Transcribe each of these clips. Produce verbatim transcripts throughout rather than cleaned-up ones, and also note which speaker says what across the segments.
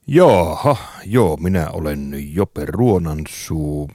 Speaker 1: Jaaha, joo, minä olen Jope Ruonansuu.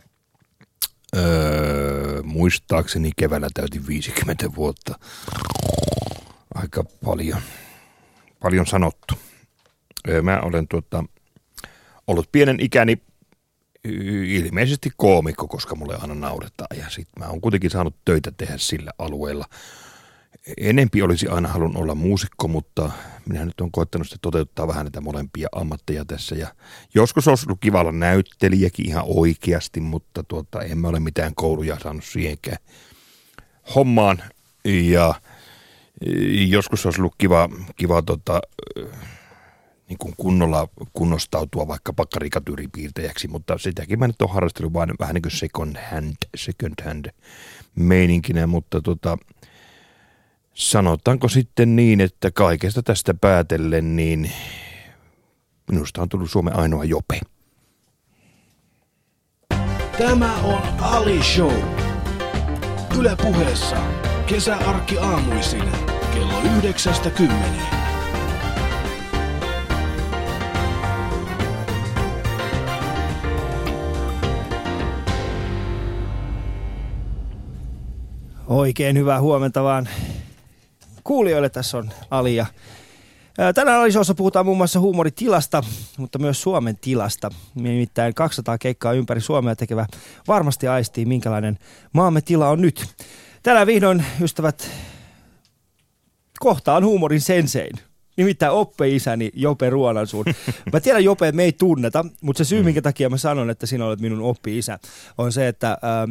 Speaker 1: Öö, muistaakseni keväällä täytin viisikymmentä vuotta. Aika paljon, paljon sanottu. Öö, mä olen tuota, ollut pienen ikäni ilmeisesti koomikko, koska mulle aina nauretaan. Ja sit mä oon kuitenkin saanut töitä tehdä sillä alueella. Enempi olisi aina halunnut olla muusikko, mutta minä nyt olen koettanut sitä toteuttaa vähän näitä molempia ammatteja tässä. Ja joskus olisi ollut kiva olla näyttelijäkin ihan oikeasti, mutta tuota, en mä ole mitään kouluja saanut siihenkään hommaan. Ja joskus olisi ollut kiva, kiva tota, niin kuin kunnolla kunnostautua vaikkapa karikatyyripiirtäjäksi, mutta sitäkin mä nyt olen harrastellut vain vähän niin kuin second hand, second hand meininkinä, mutta tota... Sanotaanko sitten niin, että kaikesta tästä päätellen, niin minusta on tullut Suomen ainoa Jope.
Speaker 2: Tämä on Ali Show. Yle Puheessa kesäarkki aamuisin kello yhdeksästä kymmeneen.
Speaker 3: Oikein hyvää huomenta vaan. Kuulijoille tässä on Ali ja tänään Ali-showssa puhutaan muun muassa huumoritilasta, mutta myös Suomen tilasta. Nimittäin kaksisataa keikkaa ympäri Suomea tekevä varmasti aistii, minkälainen maamme tila on nyt. Tänään vihdoin, ystävät, kohtaan huumorin sensein. Nimittäin oppe-isäni Jope Ruonansuun. Mä tiedän, Jope, että me ei tunneta, mutta se syy, minkä takia mä sanon, että sinä olet minun oppi-isä, on se, että... Ähm,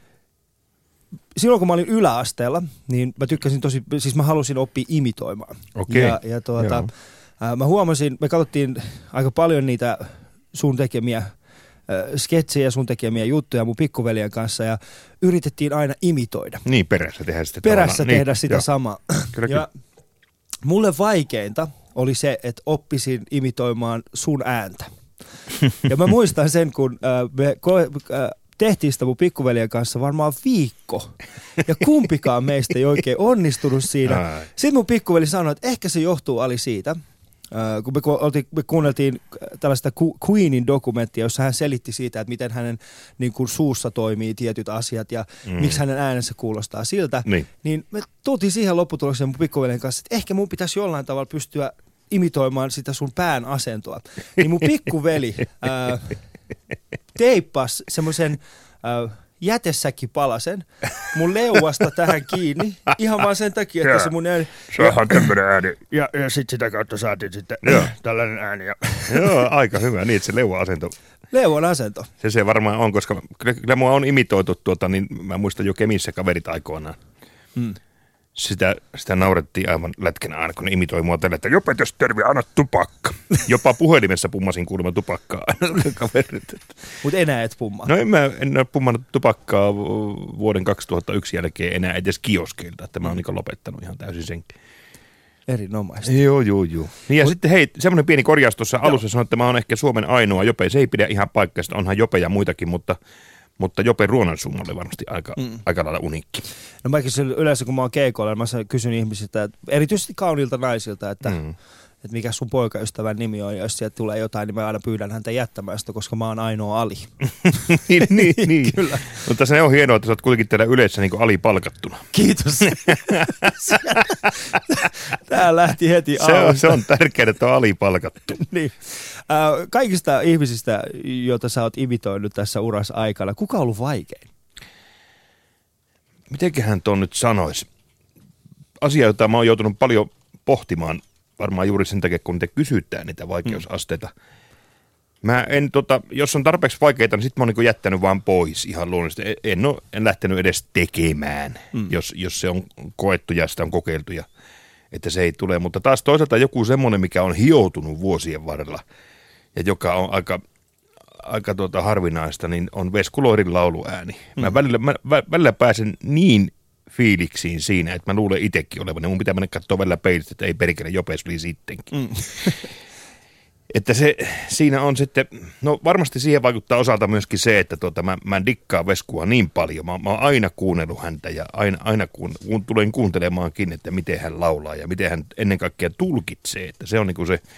Speaker 3: Silloin kun mä olin yläasteella, niin mä tykkäsin tosi, siis mä halusin oppia imitoimaan.
Speaker 1: Okei.
Speaker 3: Ja, ja tuota, ää, mä huomasin, me katsottiin aika paljon niitä sun tekemiä äh, sketsejä, sun tekemiä juttuja mun pikkuveljen kanssa ja yritettiin aina imitoida.
Speaker 1: Niin, perässä tehdä sitä.
Speaker 3: Perässä tehdä
Speaker 1: niin,
Speaker 3: sitä
Speaker 1: joo.
Speaker 3: samaa.
Speaker 1: Kyllä,
Speaker 3: ja
Speaker 1: kyllä.
Speaker 3: Mulle vaikeinta oli se, että oppisin imitoimaan sun ääntä. Ja mä muistan sen, kun äh, me... Ko- äh, tehtiin sitä mun pikkuveljen kanssa varmaan viikko. Ja kumpikaan meistä ei oikein onnistunut siinä.
Speaker 1: Ai.
Speaker 3: Sitten mun pikkuveli sanoi, että ehkä se johtuu Ali siitä, kun me, oltiin, me kuunneltiin tällaista Queenin dokumenttia, jossa hän selitti siitä, että miten hänen niin kuin suussa toimii tietyt asiat ja mm. miksi hänen äänensä kuulostaa siltä.
Speaker 1: Niin,
Speaker 3: niin me tultiin siihen lopputulokseen mun pikkuveljen kanssa, että ehkä mun pitäisi jollain tavalla pystyä imitoimaan sitä sun pään asentoa. Niin mun pikkuveli... ää, teippas semmoisen äh, jätesäkkipalasen mun leuasta tähän kiinni, ihan vaan sen takia, että se mun ääni...
Speaker 1: Saadaan tämmöinen ääni.
Speaker 3: Ja, ja sitten sitä kautta saatiin sitten tällainen ääni. Ja...
Speaker 1: Joo, aika hyvä, niin että se leuva-asento.
Speaker 3: Leuan asento.
Speaker 1: Se se varmaan on, koska kyllä, kyllä mua on imitoitu tuota, niin mä muistan jo Kemissä kaverit aikoinaan. Hmm. Sitä, sitä naurettiin aivan lätkänä aina, kun ne imitoi mua tällä, että Jope, jos terve, anna tupakka. Jopa puhelimessa pummasin kuulemma tupakkaa aina kaverit.
Speaker 3: Mutta enää et pummaa.
Speaker 1: No en mä en ole pummannut tupakkaa vuoden kaksituhattayksi jälkeen enää edes kioskeilta, että mä oon niin lopettanut ihan täysin senkin.
Speaker 3: Erinomaisesti.
Speaker 1: Joo, joo, joo. Niin ja Mut... sitten hei, semmoinen pieni korjaus tuossa alussa sanoi, että mä oon ehkä Suomen ainoa Jope. Se ei pidä ihan paikkaista, onhan Jope ja muitakin, mutta... Mutta Jope Ruonansuu oli varmasti aika, mm. aika lailla uniikki.
Speaker 3: No mä yleensä kun mä oon keikoilla, mä kysyn ihmisiltä, erityisesti kauniilta naisilta, että, mm. että mikä sun poikaystävän nimi on. Ja jos sieltä tulee jotain, niin mä aina pyydän häntä jättämään sitä, koska mä oon ainoa Ali.
Speaker 1: niin, niin, niin. Kyllä. Mutta se on hienoa, että sä oot kuitenkin täällä yleensä niin kuin Ali palkattuna.
Speaker 3: Kiitos. Tää lähti heti
Speaker 1: se on, se on tärkeää, että on Ali palkattu.
Speaker 3: niin. Äh, kaikista ihmisistä, joita sä oot imitoinut tässä urassa aikana, kuka on ollut vaikein?
Speaker 1: Mitenköhän tuon nyt sanoisi? Asia, jota mä oon joutunut paljon pohtimaan, varmaan juuri sen takia, kun te kysytään niitä vaikeusasteita. Mm. Mä en, tota, jos on tarpeeksi vaikeita, niin sit mä oon niin jättänyt vaan pois ihan luonnollisesti. En ole en lähtenyt edes tekemään, mm. jos, jos se on koettu ja sitä on kokeiltu ja että se ei tule. Mutta taas toisaalta joku semmoinen, mikä on hioutunut vuosien varrella ja joka on aika, aika tuota harvinaista, niin on Vesku Loirin lauluääni. Mä, mm. välillä, mä välillä pääsen niin fiiliksiin siinä, että mä luulen itsekin olevan. Mun pitää mennä katsoa välillä peilistä, että ei perkele, Jope oli sittenkin. Mm. Että se, siinä on sitten, no varmasti siihen vaikuttaa osalta myöskin se, että tuota, mä, mä dikkaan Veskua niin paljon. Mä, mä oon aina kuunnellut häntä ja aina, aina kuun, tulen kuuntelemaankin, että miten hän laulaa ja miten hän ennen kaikkea tulkitsee. Että se on niin kuin se,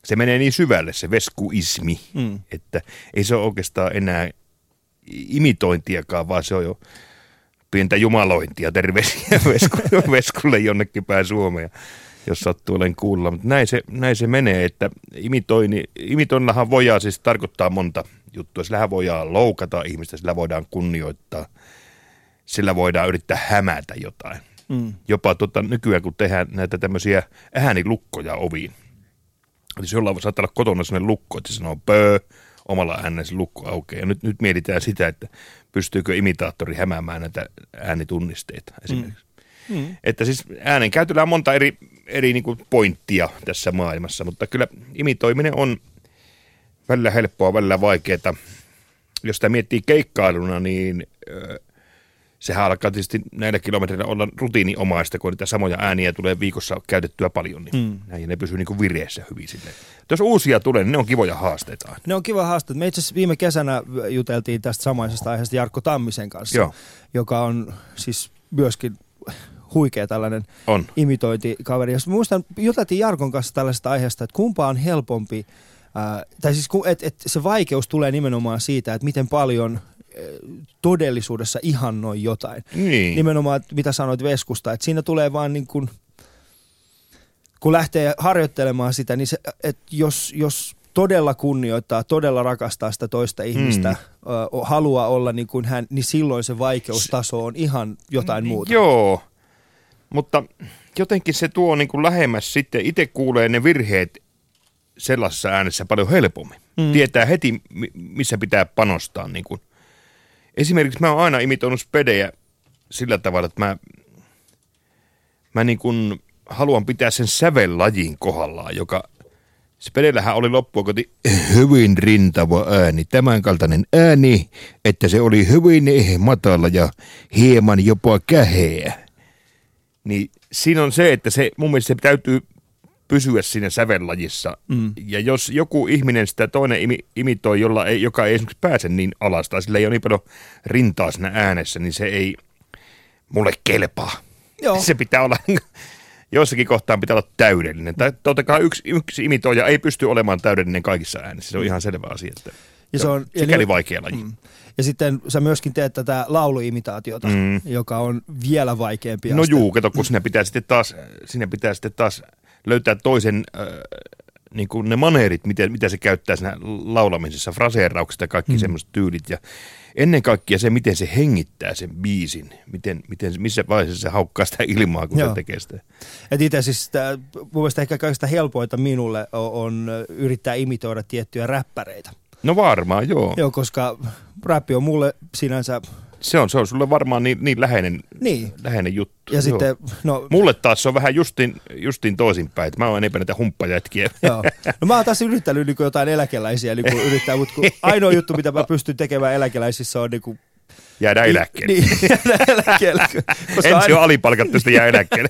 Speaker 1: se menee niin syvälle se veskuismi,
Speaker 3: Mm.
Speaker 1: että ei se ole oikeastaan enää imitointiakaan, vaan se on jo pientä jumalointia. Terveisiä vesku, veskulle jonnekin päin Suomea, jos sattuu olen kuulla. Mutta näin se, näin se menee, että imitoini, imitoinnahan voidaan siis tarkoittaa monta juttua. Sillähän voidaan loukata ihmistä, sillä voidaan kunnioittaa, sillä voidaan yrittää hämätä jotain.
Speaker 3: Mm.
Speaker 1: Jopa tota, nykyään, kun tehdään näitä tämmöisiä äänilukkoja oviin. Eli se jollain saattaa olla kotona sellainen lukko, että se sanoo pöö, omalla äänellä se lukko aukeaa. Ja nyt, nyt mietitään sitä, että pystyykö imitaattori hämäämään näitä äänitunnisteita esimerkiksi. Mm. Mm. Että siis äänen käytöllä on monta eri, eri niin kuin pointtia tässä maailmassa, mutta kyllä imitoiminen on välillä helppoa, välillä vaikeaa. Jos sitä miettii keikkailuna, niin Öö, sehän alkaa tietysti näillä kilometreillä olla rutiiniomaista, kun niitä samoja ääniä tulee viikossa käytettyä paljon, niin mm. näin, ja ne pysyy niin kuin vireessä hyvin silleen. Jos uusia tulee, niin ne on kivoja haasteita.
Speaker 3: Ne on kiva haasteita. Me itse asiassa viime kesänä juteltiin tästä samaisesta aiheesta Jarkko Tammisen kanssa,
Speaker 1: Joo.
Speaker 3: joka on siis myöskin huikea tällainen
Speaker 1: on.
Speaker 3: imitointikaveri. Ja muistan, juteltiin Jarkon kanssa tällaisesta aiheesta, että kumpa on helpompi, ää, tai siis että et se vaikeus tulee nimenomaan siitä, että miten paljon todellisuudessa ihannoi jotain.
Speaker 1: Niin.
Speaker 3: Nimenomaan, mitä sanoit Veskusta, että siinä tulee vaan niin kuin, kun lähtee harjoittelemaan sitä, niin se, että jos, jos todella kunnioittaa, todella rakastaa sitä toista ihmistä, mm. ö, haluaa olla niin kuin hän, niin silloin se vaikeustaso on ihan jotain muuta.
Speaker 1: Joo, mutta jotenkin se tuo niin kuin lähemmäs sitten, itse kuulee ne virheet sellaisessa äänessä paljon helpommin. Mm. Tietää heti, missä pitää panostaa niin kuin. Esimerkiksi mä oon aina imitoinut spedejä sillä tavalla, että mä, mä niin kuin haluan pitää sen sävellajin kohdallaan, joka spedellähän oli loppua koti hyvin rintava ääni, tämän kaltainen ääni, että se oli hyvin matala ja hieman jopa käheä. Niin siinä on se, että se mun mielestä se täytyy pysyä siinä sävellajissa. Mm. Ja jos joku ihminen sitä toinen imi, imitoi, jolla ei, joka ei esimerkiksi pääse niin alas, tai sillä ei ole niin paljon rintaa siinä äänessä, niin se ei mulle kelpaa. Joo. Se pitää olla, jossakin kohtaan pitää olla täydellinen. Tai totta kai yksi, yksi imitoija ei pysty olemaan täydellinen kaikissa äänissä. Se on ihan selvä asia. Että ja se on sikäli ja vaikea laji. Mm.
Speaker 3: Ja sitten sä myöskin teet tätä lauluimitaatiota, mm. joka on vielä vaikeampi
Speaker 1: No
Speaker 3: aste.
Speaker 1: juu, kato, kun sinne pitää sitten taas, sinne pitää sitten taas löytää toisen, äh, niin kuin ne maneerit, mitä, mitä se käyttää siinä laulamisessa, fraseeraukset ja kaikki mm. semmoiset tyylit. Ja ennen kaikkea se, miten se hengittää sen biisin, miten, miten, missä vaiheessa se haukkaa sitä ilmaa, kun Joo. se tekee sitä.
Speaker 3: Et itse siis sitä, mun mielestä ehkä kaikista helpointa minulle on, on yrittää imitoida tiettyjä räppäreitä.
Speaker 1: No varmaan, joo.
Speaker 3: Joo, koska räppi on mulle sinänsä...
Speaker 1: Se on, se on sulle varmaan niin, niin, läheinen,
Speaker 3: niin
Speaker 1: läheinen juttu.
Speaker 3: Ja joo. sitten, no...
Speaker 1: Mulle taas se on vähän justiin, justiin toisinpäin, että mä oon enempää näitä humppajätkiä.
Speaker 3: Joo. No mä oon taas yrittänyt niin jotain eläkeläisiä niin yrittää, mutta ainoa juttu, mitä mä pystyn tekemään eläkeläisissä on niin kuin...
Speaker 1: Jäädä eläkkeelle.
Speaker 3: Niin, jäädä eläkkeelle.
Speaker 1: Ensin aina... on alipalkattu, sitten jää eläkkeelle.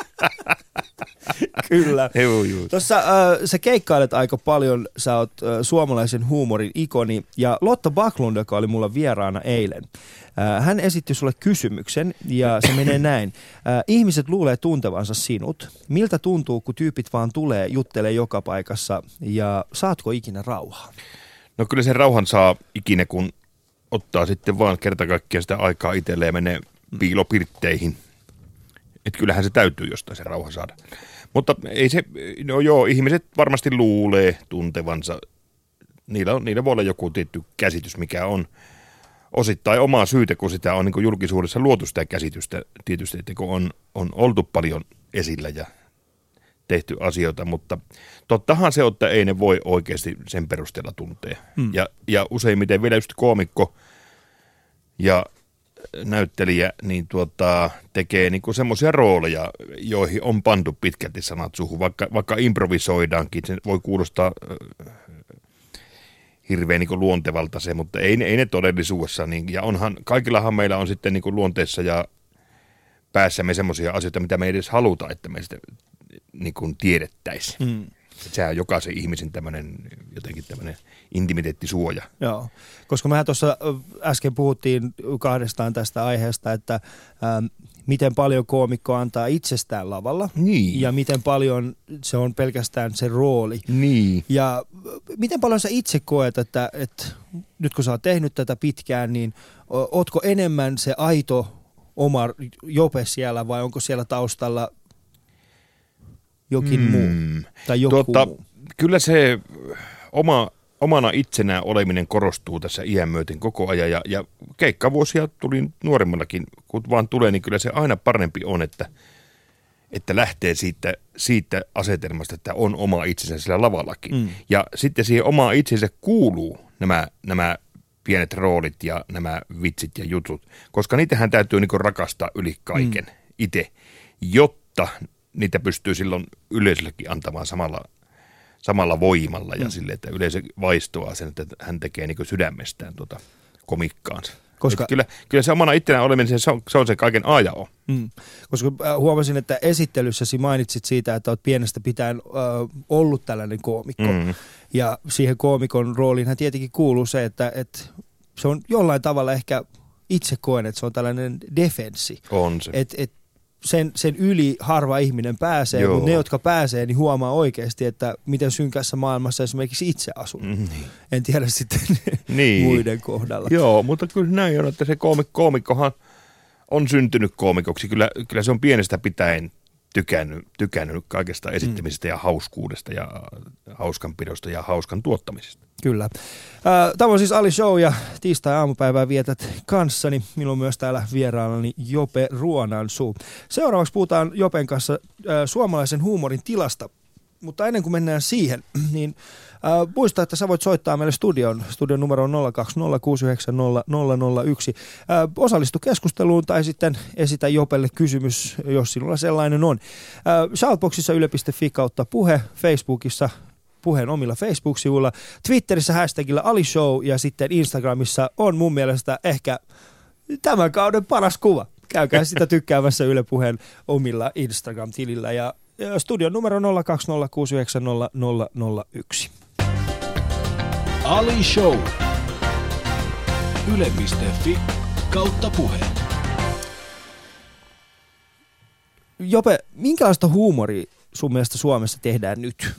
Speaker 3: Kyllä.
Speaker 1: Joo, joo.
Speaker 3: Tuossa äh, sä keikkailet aika paljon, sä oot äh, suomalaisen huumorin ikoni, ja Lotta Backlund, joka oli mulla vieraana eilen, äh, hän esitti sulle kysymyksen, ja se menee näin. Äh, ihmiset luulee tuntevansa sinut. Miltä tuntuu, kun tyypit vaan tulee, juttelee joka paikassa, ja saatko ikinä rauhaa?
Speaker 1: No kyllä sen rauhan saa ikinä, kun ottaa sitten vaan kerta kaikkiaan sitä aikaa itselleen ja menee piilopirtteihin. Että kyllähän se täytyy jostain se rauha saada. Mutta ei se, no joo, ihmiset varmasti luulee tuntevansa. Niillä, on, niillä voi olla joku tietty käsitys, mikä on osittain omaa syytä, kun sitä on niin kuin julkisuudessa luotu sitä käsitystä. Tietysti, että kun on, on oltu paljon esillä ja tehty asioita, mutta tottahan se, että ei ne voi oikeasti sen perusteella tuntea. Hmm. Ja, ja useimmiten vielä just koomikko ja näyttelijä niin tuota, tekee niinku semmoisia rooleja, joihin on pantu pitkälti sanat suuhun, vaikka, vaikka improvisoidaankin. Se voi kuulostaa äh, hirveän niinku luontevalta se, mutta ei, ei ne todellisuudessa. Niin, ja onhan, kaikillahan meillä on sitten niinku luonteessa ja päässämme semmoisia asioita, mitä me ei edes haluta, että me sitten niinku tiedettäisiin. Mm. Sehän on jokaisen ihmisen tämmöinen jotenkin tämmöinen intimiteettisuoja.
Speaker 3: Joo, koska mehän tuossa äsken puhuttiin kahdestaan tästä aiheesta, että ähm, miten paljon koomikko antaa itsestään lavalla
Speaker 1: niin.
Speaker 3: ja miten paljon se on pelkästään se rooli.
Speaker 1: Niin.
Speaker 3: Ja miten paljon sä itse koet, että, että nyt kun sä oot tehnyt tätä pitkään, niin ootko enemmän se aito oma Jope siellä vai onko siellä taustalla jokin mm. muu tai joku
Speaker 1: tuota,
Speaker 3: muu?
Speaker 1: Kyllä se oma, omana itsenään oleminen korostuu tässä iän myöten koko ajan ja, ja keikkavuosia tuli nuoremmallakin, kun vaan tulee, niin kyllä se aina parempi on, että, että lähtee siitä, siitä asetelmasta, että on oma itsensä sillä lavallakin. Mm. Ja sitten siihen omaan itsensä kuuluu nämä, nämä pienet roolit ja nämä vitsit ja jutut, koska niitähän täytyy niin rakastaa yli kaiken mm. itse, jotta niitä pystyy silloin yleisöllekin antamaan samalla, samalla voimalla ja mm. sille, että yleisö vaistoaa sen, että hän tekee niin sydämestään tuota komikkaansa. Koska kyllä, kyllä se omana itsenään oleminen, se on, se on se kaiken A ja O.
Speaker 3: Mm. Koska huomasin, että esittelyssäsi mainitsit siitä, että olet pienestä pitäen äh, ollut tällainen koomikko. Mm. Ja siihen koomikon rooliinhan tietenkin kuuluu se, että, että se on jollain tavalla ehkä itse koen, että se on tällainen defenssi.
Speaker 1: On se.
Speaker 3: Et, et sen, sen yli harva ihminen pääsee, Joo. mutta ne, jotka pääsee, niin huomaa oikeasti, että miten synkässä maailmassa esimerkiksi itse asun. Mm, niin. En tiedä sitten niin. muiden kohdalla.
Speaker 1: Joo, mutta kyllä näin on, että se koomik- koomikkohan on syntynyt koomikoksi. Kyllä, kyllä se on pienestä pitäen tykännyt, tykännyt kaikesta esittämisestä mm. ja hauskuudesta ja hauskanpidosta ja hauskan tuottamisesta.
Speaker 3: Kyllä. Tämä on siis Ali Show ja tiistai-aamupäivää vietät kanssani. Minulla on myös täällä vieraanani Jope Ruonansuu. Seuraavaksi puhutaan Jopen kanssa äh, suomalaisen huumorin tilasta. Mutta ennen kuin mennään siihen, niin äh, muista, että sä voit soittaa meille studion. Studion numero on nolla kaksi nolla kuusi yhdeksän nolla nolla nolla yksi. Äh, osallistu keskusteluun tai sitten esitä Jopelle kysymys, jos sinulla sellainen on. Äh, Shoutboxissa yle piste fi kautta puhe, Facebookissa Puheen omilla Facebook-sivuilla, Twitterissä hashtagillä Ali Show ja sitten Instagramissa on mun mielestä ehkä tämän kauden paras kuva. Käykää sitä tykkäämässä Yle Puheen omilla Instagram-tilillä ja studion numero nolla kaksi nolla kuusi yhdeksän nolla nolla nolla yksi.
Speaker 2: Ali Show. yle piste fi kautta puhe.
Speaker 3: Jope, minkälaista huumoria sun mielestä Suomessa tehdään nyt?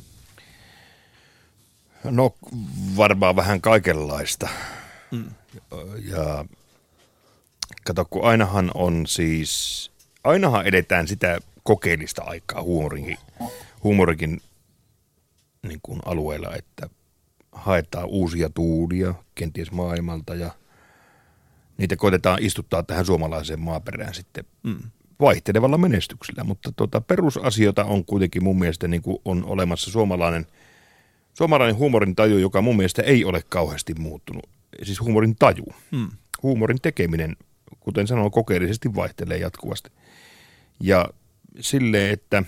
Speaker 1: No varmaan vähän kaikenlaista. Mm. Ja kato, kun ainahan on siis, ainahan edetään sitä kokeellista aikaa huumorinkin, huumorikin niin kuin alueella, että haetaan uusia tuulia kenties maailmalta ja niitä koitetaan istuttaa tähän suomalaiseen maaperään sitten mm. vaihtelevalla menestyksellä, mutta tuota, perusasioita on kuitenkin mun mielestä niin kuin on olemassa suomalainen Suomalainen huumorin taju, joka mun mielestä ei ole kauheasti muuttunut. Siis huumorin taju. Hmm. Huumorin tekeminen, kuten sanoin, kokeellisesti vaihtelee jatkuvasti. Ja silleen, että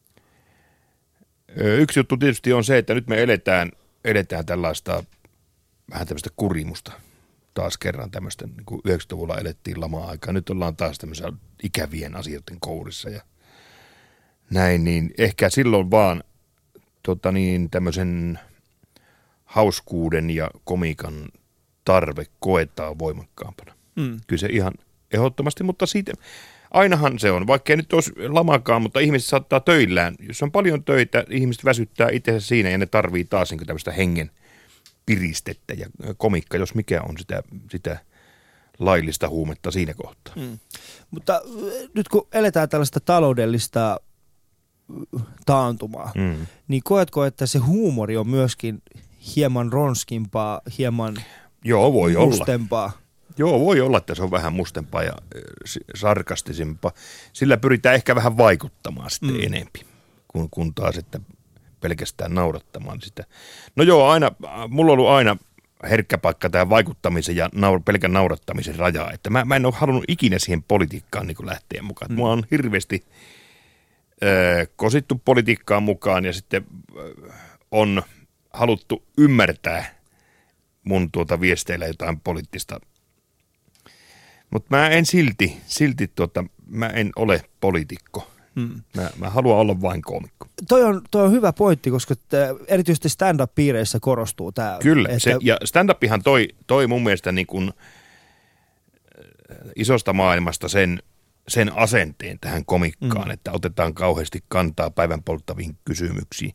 Speaker 1: yksi juttu tietysti on se, että nyt me eletään, eletään tällaista vähän tämmöistä kurimusta. Taas kerran tämmöistä, niin kuin yhdeksänkymmentäluvulla elettiin lama-aikaa. Nyt ollaan taas tämmöisiä ikävien asioiden kourissa ja näin, niin ehkä silloin vaan Tota niin, tämmöisen hauskuuden ja komiikan tarve koetaan voimakkaampana. Mm. Kyllä se ihan ehdottomasti, mutta siitä ainahan se on, vaikka ei nyt olisi lamakaan, mutta ihmiset saattaa töillään. Jos on paljon töitä, ihmiset väsyttää itsensä siinä ja ne tarvii taas niin tämmöistä hengen piristettä ja komikka, jos mikä on sitä, sitä laillista huumetta siinä kohtaa. Mm.
Speaker 3: Mutta nyt kun eletään tällaista taloudellista taantumaa, mm. niin koetko, että se huumori on myöskin hieman ronskimpaa, hieman
Speaker 1: Joo, voi
Speaker 3: mustempaa?
Speaker 1: Olla. Joo, voi olla, että se on vähän mustempaa ja sarkastisempaa. Sillä pyritään ehkä vähän vaikuttamaan sitten mm. enempi, kun, kun taas, että pelkästään naurattamaan sitä. No joo, aina, mulla on ollut aina herkkä paikka tämä vaikuttamisen ja naur, pelkän naurattamisen raja, että mä, mä en ole halunnut ikinä siihen politiikkaan niin kuin lähteä mukaan. Mm. Mua on hirveästi kosittu politiikkaan mukaan ja sitten on haluttu ymmärtää mun tuota viesteillä jotain poliittista. Mutta mä en silti, silti tuota, mä en ole poliitikko
Speaker 3: Hmm.
Speaker 1: Mä, mä haluan olla vain koomikko.
Speaker 3: Toi on, toi on hyvä pointti, koska te, erityisesti stand-up-piireissä korostuu tämä.
Speaker 1: Kyllä,
Speaker 3: että...
Speaker 1: se, ja stand-upihan toi, toi mun mielestä niin kuin isosta maailmasta sen, sen asenteen tähän komikkaan, mm. että otetaan kauheasti kantaa päivän polttaviin kysymyksiin.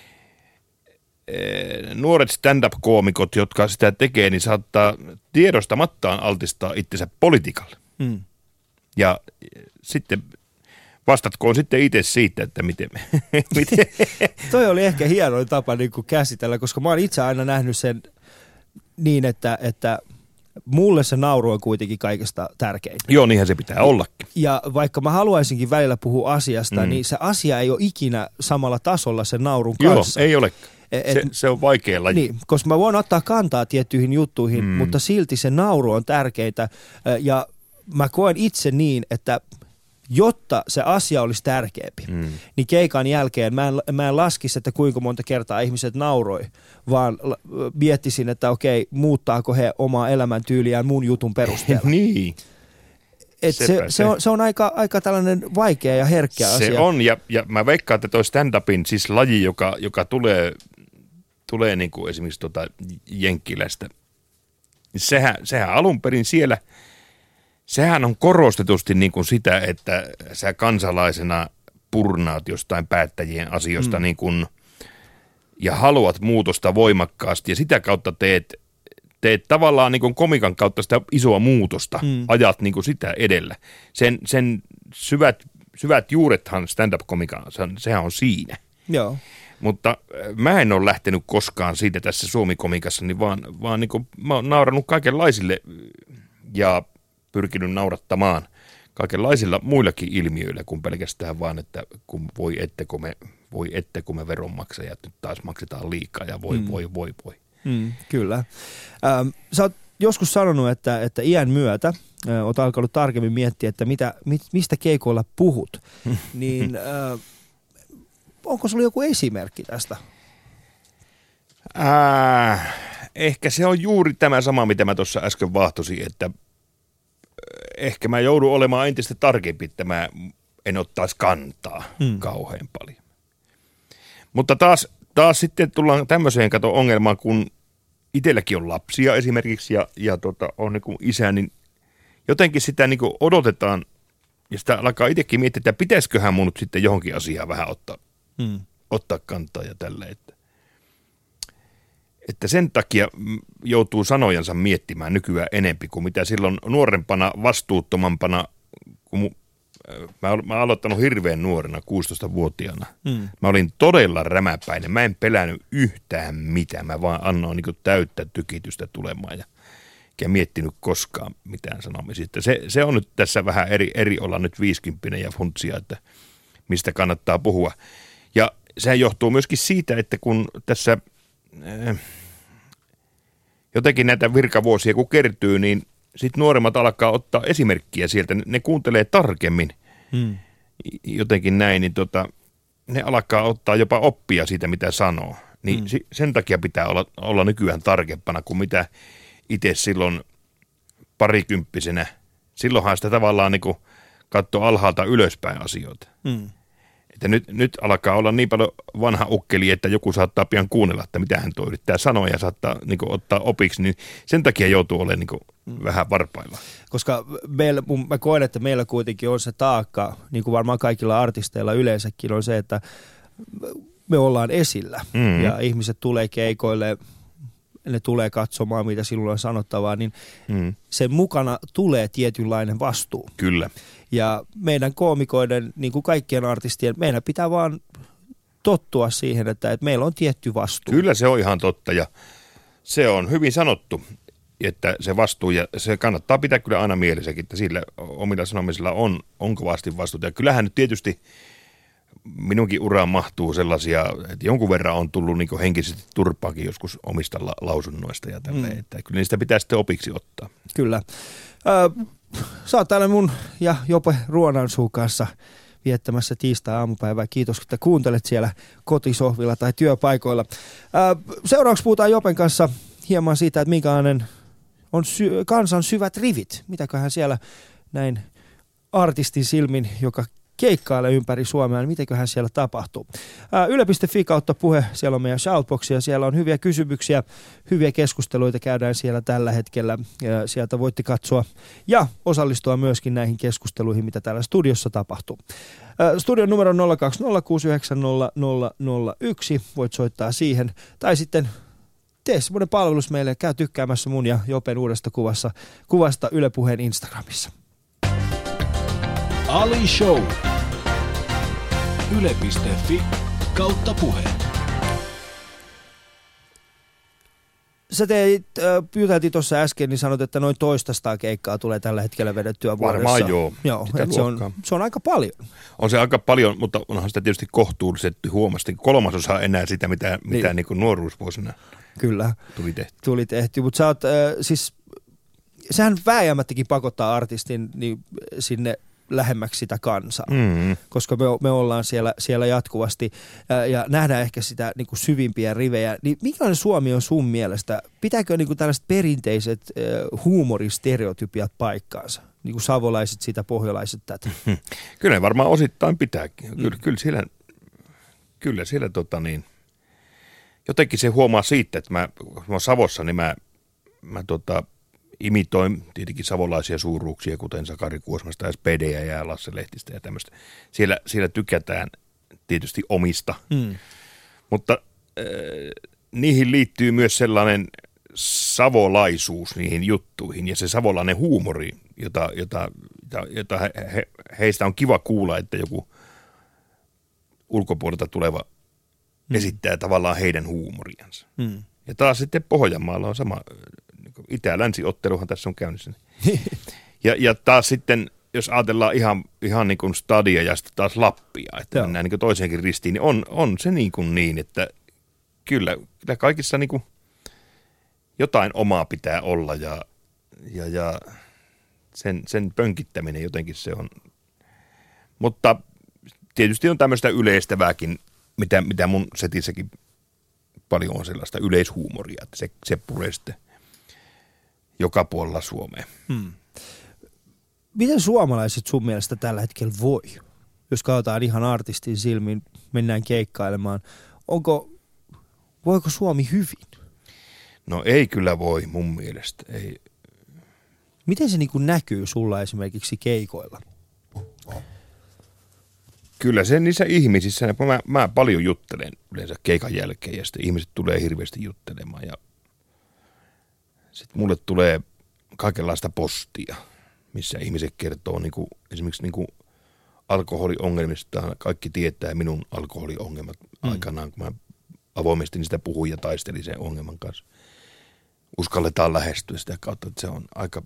Speaker 1: Nuoret stand-up-koomikot, jotka sitä tekee, niin saattaa tiedostamattaan altistaa itsensä politiikalle. Mm. Ja sitten vastatkoon sitten itse siitä, että miten... miten.
Speaker 3: Toi oli ehkä hienoin tapa niin kuin käsitellä, koska mä oon itse aina nähnyt sen niin, että, että mulle se nauru on kuitenkin kaikesta tärkein.
Speaker 1: Joo, niinhän se pitää ollakin.
Speaker 3: Ja vaikka mä haluaisinkin välillä puhua asiasta, mm. niin se asia ei ole ikinä samalla tasolla sen naurun kanssa.
Speaker 1: Joo, ei ole.
Speaker 3: Et,
Speaker 1: se, se on vaikea laji.
Speaker 3: Niin, koska mä voin ottaa kantaa tiettyihin juttuihin, mm. mutta silti se nauru on tärkeintä. Ja mä koen itse niin, että jotta se asia olisi tärkeämpi, mm. niin keikan jälkeen mä en, mä en laskisi, että kuinka monta kertaa ihmiset nauroi, vaan miettisin, että okei, muuttaako he omaa elämäntyyliään mun jutun perusteella.
Speaker 1: Niin.
Speaker 3: Et se, se, se, on, se on aika, aika tällainen vaikea ja herkkä
Speaker 1: se
Speaker 3: asia.
Speaker 1: Se on, ja, ja mä veikkaan, että toi stand-upin siis laji, joka, joka tulee, tulee niin kuin esimerkiksi tuota Jenkkilästä, niin sehän, sehän alun perin siellä, sehän on korostetusti niin kuin sitä, että sä kansalaisena purnaat jostain päättäjien asioista mm. niin kuin, ja haluat muutosta voimakkaasti, ja sitä kautta teet, teet tavallaan niin kuin komikan kautta sitä isoa muutosta, mm. ajat niin kuin sitä edellä. Sen, sen syvät, syvät juurethan stand-up-komikan, sehän on siinä.
Speaker 3: Joo.
Speaker 1: Mutta mä en ole lähtenyt koskaan siitä tässä Suomi-komikassa, niin vaan, vaan niin kuin, mä oon naurannut kaikenlaisille ja pyrkinyt naurattamaan kaikenlaisilla muillakin ilmiöillä kuin pelkästään vaan, että kun voi ette, kun me, voi ette, kun me veronmaksajat nyt taas maksetaan liikaa ja voi, mm. voi, voi, voi.
Speaker 3: Mm, kyllä. Ähm, sä oot joskus sanonut, että, että iän myötä äh, oot alkanut tarkemmin miettiä, että mitä, mit, mistä keikoilla puhut. niin äh, onko sulla joku esimerkki tästä?
Speaker 1: Äh, ehkä se on juuri tämä sama, mitä mä tuossa äsken vahtosin, että ehkä mä joudun olemaan entistä tarkempi, että mä en ottaisi kantaa hmm. kauhean paljon. Mutta taas, taas sitten tullaan tämmöiseen kato ongelmaan, kun itselläkin on lapsia esimerkiksi ja, ja tota, on niin kuin isä, niin jotenkin sitä niin kuin odotetaan ja sitä alkaa itsekin miettiä, että pitäisiköhän mun nyt sitten johonkin asiaan vähän ottaa, hmm. ottaa kantaa ja tällä, että Että sen takia joutuu sanojansa miettimään nykyään enempi kuin mitä silloin nuorempana, vastuuttomampana, kun mä olen aloittanut hirveän nuorena, kuusitoistavuotiaana. Mm. Mä olin todella rämäpäinen. Mä en pelännyt yhtään mitään. Mä vaan annoin niin kuin täyttä tykitystä tulemaan ja enkä miettinyt koskaan mitään sanomisista. Se, se on nyt tässä vähän eri, eri olla nyt viisikymppinen ja funtsia, että mistä kannattaa puhua. Ja sehän johtuu myöskin siitä, että kun tässä äh, jotenkin näitä virkavuosia kun kertyy, niin sitten nuoremmat alkaa ottaa esimerkkiä sieltä. Ne kuuntelee tarkemmin hmm. jotenkin näin, niin tota, ne alkaa ottaa jopa oppia siitä, mitä sanoo. Niin hmm. sen takia pitää olla, olla nykyään tarkempana kuin mitä itse silloin parikymppisenä. Silloinhan sitä tavallaan niin kuin katsoo alhaalta ylöspäin asioita. Hmm. Että nyt, nyt alkaa olla niin paljon vanha ukkeli, että joku saattaa pian kuunnella, että mitä hän tuo yrittää sanoa ja saattaa niin kuin, ottaa opiksi, niin sen takia joutuu olemaan niin kuin, mm. vähän varpailla. Koska
Speaker 3: meillä, mä koen, että meillä kuitenkin on se taakka, niin kuin varmaan kaikilla artisteilla yleensäkin, on se, että me ollaan esillä mm. ja ihmiset tulee keikoille, ne tulee katsomaan, mitä sinulla on sanottavaa, niin mm. sen mukana tulee tietynlainen vastuu.
Speaker 1: Kyllä.
Speaker 3: Ja meidän koomikoiden, niin kuin kaikkien artistien, meidän pitää vaan tottua siihen, että, että meillä on tietty vastuu.
Speaker 1: Kyllä se on ihan totta ja se on hyvin sanottu, että se vastuu ja se kannattaa pitää kyllä aina mielessäkin, että sillä omilla sanomisilla on, on kovasti vastuuta. Ja kyllähän nyt tietysti minunkin uraan mahtuu sellaisia, että jonkun verran on tullut niin kuin henkisesti turpaakin joskus omista la- lausunnoista ja tälleen, mm. että kyllä niistä pitää sitten opiksi ottaa.
Speaker 3: Kyllä. Ö, sä oot täällä mun ja Jope Ruonansuun kanssa viettämässä tiistai-aamupäivää. Kiitos, että kuuntelet siellä kotisohvilla tai työpaikoilla. Ö, seuraavaksi puhutaan Jopen kanssa hieman siitä, että minkälainen on sy- kansan syvät rivit. Mitäköhän siellä näin artistin silmin, joka keikkailla ympäri Suomea, niin mitenköhän siellä tapahtuu. Ää, Yle piste fi kautta puhe, siellä on meidän shoutbox ja siellä on hyviä kysymyksiä, hyviä keskusteluita käydään siellä tällä hetkellä. Ja sieltä voitte katsoa ja osallistua myöskin näihin keskusteluihin, mitä täällä studiossa tapahtuu. Ää, studion numero nolla kaksi nolla kuusi yhdeksän nolla nolla nolla yksi, voit soittaa siihen tai sitten tee semmoinen palvelus meille, käy tykkäämässä mun ja Jopen uudesta kuvassa, kuvasta Yle Puheen Instagramissa.
Speaker 2: Ali Show. Yle piste fi kautta puhe.
Speaker 3: Sä teit, äh, juteltiin tuossa äsken, niin sanot, että noin toistastaa keikkaa tulee tällä hetkellä vedettyä vuodessa.
Speaker 1: Varmaan joo.
Speaker 3: Joo, se, on, se on aika paljon.
Speaker 1: On se aika paljon, mutta onhan sitä tietysti kohtuullisetty huomasti. Kolmasosa enää sitä, mitä, mitä niin. Niin kuin nuoruusvuosina
Speaker 3: Kyllä.
Speaker 1: tuli tehty.
Speaker 3: Tuli tehty, mutta sä oot, äh, siis, sehän vääjäämättäkin pakottaa artistin niin, sinne lähemmäksi sitä kansaa, mm. koska me, me ollaan siellä, siellä jatkuvasti ää, ja nähdään ehkä sitä niin kuin syvimpiä rivejä. Niin minkälainen Suomi on sun mielestä? Pitääkö niin kuin tällaiset perinteiset ää, huumoristereotypiat paikkaansa? Niin kuin savolaiset sitä, pohjalaiset tätä.
Speaker 1: Kyllä ne varmaan osittain pitääkin. Kyllä, mm. kyllä siellä, kyllä siellä tota niin, jotenkin se huomaa siitä, että mä, kun mä oon Savossa, niin mä, mä tota, imitoin tietenkin savolaisia suuruuksia, kuten Sakari Kuosmasta ja Spedeä ja Lasse Lehtistä ja tämmöistä. Siellä, siellä tykätään tietysti omista, mm. mutta äh, niihin liittyy myös sellainen savolaisuus niihin juttuihin ja se savolainen huumori, jota, jota, jota he, he, heistä on kiva kuulla, että joku ulkopuolelta tuleva mm. esittää tavallaan heidän huumoriansa. Mm. Ja taas sitten Pohjanmaalla on sama. Itä-länsi-otteluhan tässä on käynnissä. ja, ja taas sitten, jos ajatellaan ihan, ihan niin kuin stadia ja sitten taas Lappia, että Joo. mennään niin kuin toiseenkin ristiin, niin on, on se niin kuin niin, että kyllä, kyllä kaikissa niin kuin jotain omaa pitää olla ja, ja, ja sen, sen pönkittäminen jotenkin se on. Mutta tietysti on tämmöistä yleistävääkin, mitä, mitä mun setissäkin paljon on sellaista yleishuumoria, että se, se puree sitten joka puolella Suomea. Hmm.
Speaker 3: Miten suomalaiset sun mielestä tällä hetkellä voi? Jos katsotaan ihan artistin silmin, mennään keikkailemaan. Onko, voiko Suomi hyvin?
Speaker 1: No ei kyllä voi mun mielestä. Ei.
Speaker 3: Miten se niin kuin näkyy sulla esimerkiksi keikoilla?
Speaker 1: Kyllä se niissä ihmisissä, mä, mä paljon juttelen yleensä keikan jälkeen ja sitten ihmiset tulee hirveästi juttelemaan ja sitten mulle tulee kaikenlaista postia, missä ihmiset kertoo niin kuin, esimerkiksi niin kuin alkoholiongelmista. Kaikki tietää minun alkoholiongelmat mm. aikanaan, kun mä avoimesti niistä puhuin ja taistelin sen ongelman kanssa. Uskalletaan lähestyä sitä kautta, että se on aika,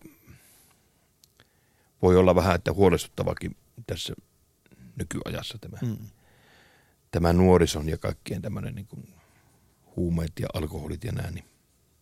Speaker 1: voi olla vähän, että huolestuttavakin tässä nykyajassa tämä, mm. tämä nuorison ja kaikkien tämmöinen niin kuin huumeet ja alkoholit ja nää, niin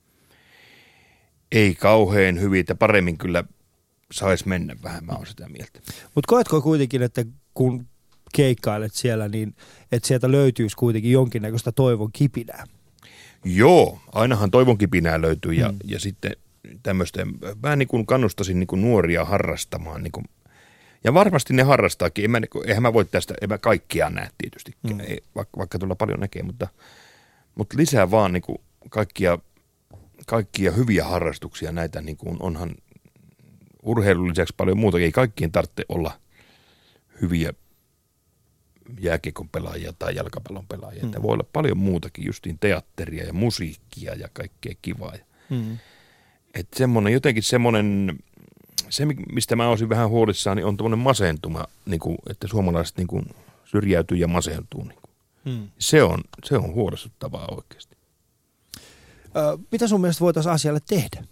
Speaker 1: ei kauhean hyvin, että paremmin kyllä saisi mennä vähän, mä oon sitä mieltä.
Speaker 3: Mutta koetko kuitenkin, että kun keikkailet siellä, niin että sieltä löytyisi kuitenkin jonkinnäköistä toivon kipinää?
Speaker 1: Joo, ainahan toivon kipinää löytyy ja, mm. ja sitten tämmöistä, vähän niin kuin kannustaisin niin kuin nuoria harrastamaan. Niin kuin, ja varmasti ne harrastaakin, en mä, eihän mä voi tästä, en mä kaikkia näe tietysti, mm. ei, vaikka, vaikka tulla paljon näkee, mutta, mutta lisää vaan niin kuin kaikkia kaikkia hyviä harrastuksia näitä, niin kuin onhan urheilun lisäksi paljon muuta. Ei kaikkien tarvitse olla hyviä jääkiekon pelaajia tai jalkapallon pelaajia. Mm. Voi olla paljon muutakin, justiin teatteria ja musiikkia ja kaikkea kivaa. Mm. Että semmoinen, jotenkin semmoinen, se mistä mä olisin vähän huolissaan, niin on tuommoinen masentuma, niin kuin, että suomalaiset niin kuin syrjäytyy ja masentuu. Niin kuin. Mm. Se on, se on huolestuttavaa oikeasti.
Speaker 3: Ö, mitä sun mielestä voitaisiin asialle tehdä?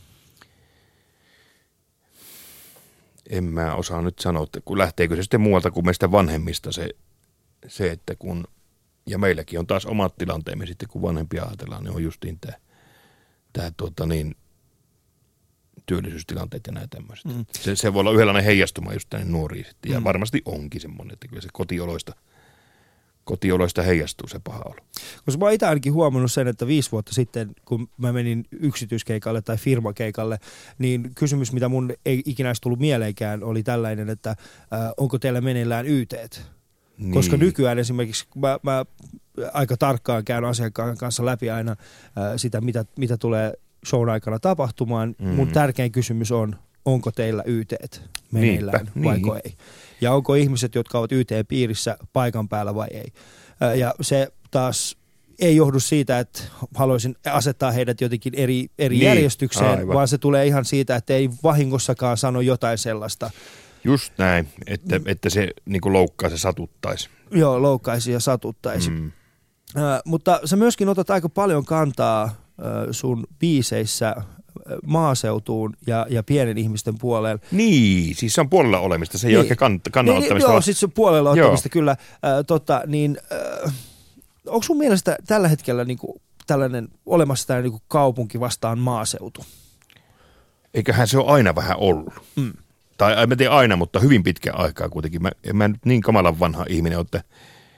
Speaker 1: En mä osaa nyt sanoa, että kun lähteekö se sitten muualta kuin meistä vanhemmista se, se, että kun, ja meilläkin on taas omat tilanteemme sitten, kun vanhempia ajatellaan, niin on justiin tämä, tämä tuota niin, työllisyystilanteet ja nämä tämmöiset. Mm. Se, se voi olla yhdenlainen heijastuma just tänne nuoriin sitten, ja mm. varmasti onkin semmoinen, että kyllä se kotioloista, kotioloista heijastuu se paha olo.
Speaker 3: Koska mä oon itse ainakin huomannut sen, että viisi vuotta sitten, kun mä menin yksityiskeikalle tai firmakeikalle, niin kysymys, mitä mun ei ikinä olisi tullut mieleenkään, oli tällainen, että äh, onko teillä meneillään Y T:t? Niin. Koska nykyään esimerkiksi mä, mä aika tarkkaan käyn asiakkaan kanssa läpi aina äh, sitä, mitä, mitä tulee shown aikana tapahtumaan. Mm. Mun tärkein kysymys on, onko teillä Y T:t meneillään Niinpä, vaiko niin. ei? Ja onko ihmiset, jotka ovat Y T-piirissä paikan päällä vai ei? Äh, ja se taas ei johdu siitä, että haluaisin asettaa heidät jotenkin eri, eri niin, järjestykseen, aivan. vaan se tulee ihan siitä, että ei vahingossakaan sano jotain sellaista.
Speaker 1: Just näin, että, että se niin kuin loukkaisi ja satuttaisi.
Speaker 3: Joo, loukkaisi ja satuttaisi. Mm. Äh, mutta sä myöskin otat aika paljon kantaa äh, sun biiseissä äh, maaseutuun ja, ja pienen ihmisten puolelle.
Speaker 1: Niin, siis se on puolella olemista, se ei niin. ole oikein kannan
Speaker 3: niin,
Speaker 1: ottamista.
Speaker 3: Joo, siis se puolella ottamista joo. kyllä. Äh, tota, niin, äh, onko sun mielestä tällä hetkellä niin kuin, tällainen olemassa tällainen niin kuin kaupunki vastaan maaseutu?
Speaker 1: Eiköhän se ole aina vähän ollut. Mm. Tai en tiedä aina, mutta hyvin pitkä aikaa kuitenkin. Mä, en mä nyt niin kamalan vanha ihminen ole, että,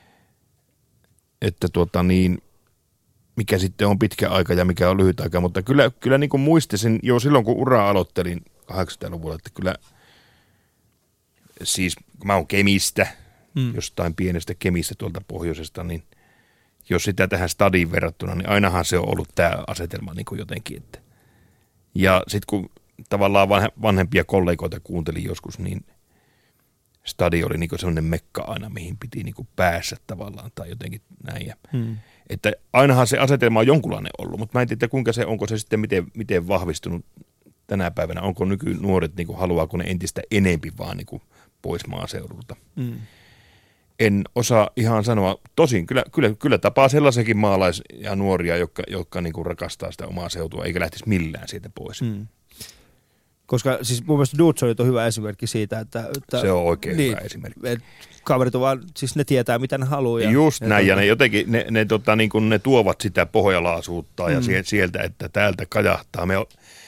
Speaker 1: että tuota niin, mikä sitten on pitkä aika ja mikä on lyhyt aika. Mutta kyllä, kyllä niin kuin muistisin jo silloin, kun uraa aloittelin kahdeksankymmentäluvulla, että kyllä siis kun mä oon Kemistä, mm. jostain pienestä Kemistä tuolta pohjoisesta, niin jos sitä tähän stadiin verrattuna, niin ainahan se on ollut tämä asetelma niin kuin jotenkin. Että. Ja sitten kun tavallaan vanhempia kollegoita kuuntelin joskus, niin stadi oli niinku sellainen mekka aina, mihin piti niinku päässä tavallaan tai jotenkin näin. Ja hmm. Että ainahan se asetelma on jonkunlainen ollut, mutta mä en tiedä, kuinka se, onko se sitten miten, miten vahvistunut tänä päivänä. Onko nykynuoret, niinku, haluaako ne entistä enempi vaan niinku pois maaseudulta. Hmm. En osaa ihan sanoa. Tosin kyllä, kyllä, kyllä tapaa sellaisenkin maalais- ja nuoria, jotka, jotka niinku rakastaa sitä omaa seutua, eikä lähtisi millään siitä pois.
Speaker 3: Hmm. Koska siis mun mielestä Dudes on hyvä esimerkki siitä, että... että
Speaker 1: se on oikein
Speaker 3: niin,
Speaker 1: hyvä esimerkki.
Speaker 3: Kaverit on vaan, siis ne tietää mitä ne haluaa. Ja,
Speaker 1: just
Speaker 3: ja
Speaker 1: näin,
Speaker 3: tuota,
Speaker 1: ja ne jotenkin, ne, ne, tota, niin kuin ne tuovat sitä pohjalaisuutta mm. ja sieltä, että täältä kajahtaa. Me on,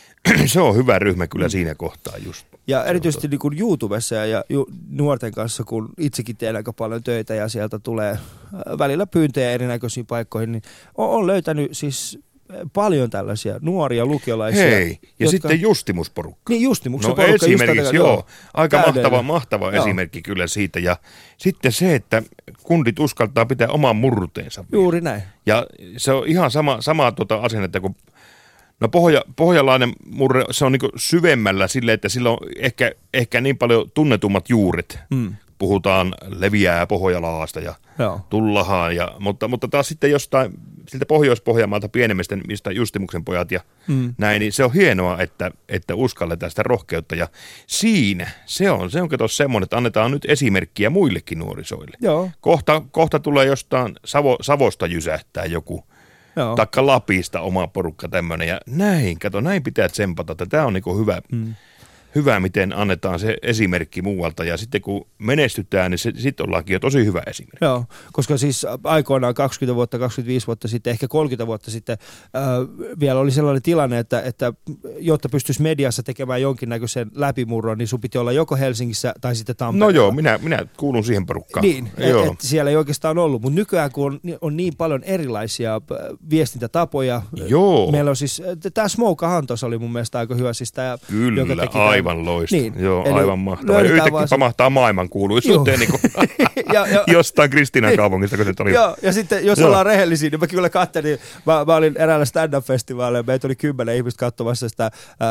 Speaker 1: se on hyvä ryhmä kyllä mm. siinä kohtaa just.
Speaker 3: Ja erityisesti niin kuin YouTubessa ja ju, nuorten kanssa, kun itsekin teen aika paljon töitä ja sieltä tulee välillä pyyntejä erinäköisiin paikkoihin, niin on, on löytänyt siis... paljon tällaisia nuoria lukiolaisia.
Speaker 1: Hei, ja
Speaker 3: jotka...
Speaker 1: sitten Justimusporukka.
Speaker 3: Niin, Justimuksen
Speaker 1: no,
Speaker 3: porukka.
Speaker 1: Esimerkiksi, joo. joo. Aika
Speaker 3: täydellinen.
Speaker 1: mahtava, mahtava joo. esimerkki kyllä siitä. Ja sitten se, että kundit uskaltaa pitää oman murteensa.
Speaker 3: Juuri näin.
Speaker 1: Ja se on ihan sama, samaa tuota asennetta kuin, no pohja, pohjalainen murre, se on niin kuin syvemmällä silleen, että sillä on ehkä, ehkä niin paljon tunnetummat juuret. Mm. Puhutaan leviää Pohjalaasta ja joo. Tullahaan, ja, mutta, mutta taas sitten jostain siltä Pohjois-Pohjanmaalta pienemmistä, mistä Justimuksen pojat ja mm. näin, niin se on hienoa, että, että uskalletaan sitä rohkeutta, ja siinä se on, se on kato semmoinen, että annetaan nyt esimerkkiä muillekin nuorisoille. Joo. Kohta, kohta tulee jostain Savo, Savosta jysähtää joku, joo. taikka Lapista oma porukka tämmöinen, ja näin, kato, näin pitää tsempata, että tämä on niinku hyvä. Mm. Hyvä, miten annetaan se esimerkki muualta, ja sitten kun menestytään, niin sitten ollaankin jo tosi hyvä esimerkki.
Speaker 3: Joo, koska siis aikoinaan kaksikymmentä vuotta, kaksikymmentäviisi vuotta sitten, ehkä kolmekymmentä vuotta sitten äh, vielä oli sellainen tilanne, että, että jotta pystyisi mediassa tekemään jonkinnäköisen läpimurron, niin sun piti olla joko Helsingissä tai sitten Tampereella.
Speaker 1: No joo, minä, minä kuulun siihen porukkaan.
Speaker 3: Niin, että et siellä ei oikeastaan ollut, mutta nykyään kun on, on niin paljon erilaisia viestintätapoja, joo. meillä on siis, tämä Smoke tuossa oli mun mielestä aika hyvä, siis tämä,
Speaker 1: kyllä,
Speaker 3: joka teki
Speaker 1: aivan loistava. Niin, joo, aivan mahtavaa. Ja yhtäkkiä pamahtaa maailmankuuluisuuteen niin ja, ja, jostain Kristiinan kaupungista, kun se oli.
Speaker 3: Joo, ja sitten jos joo. ollaan rehellisiä, niin mä kyllä katselin, mä, mä olin eräällä stand-up-festivaaleilla, meitä oli kymmenen ihmistä katsomassa sitä äh,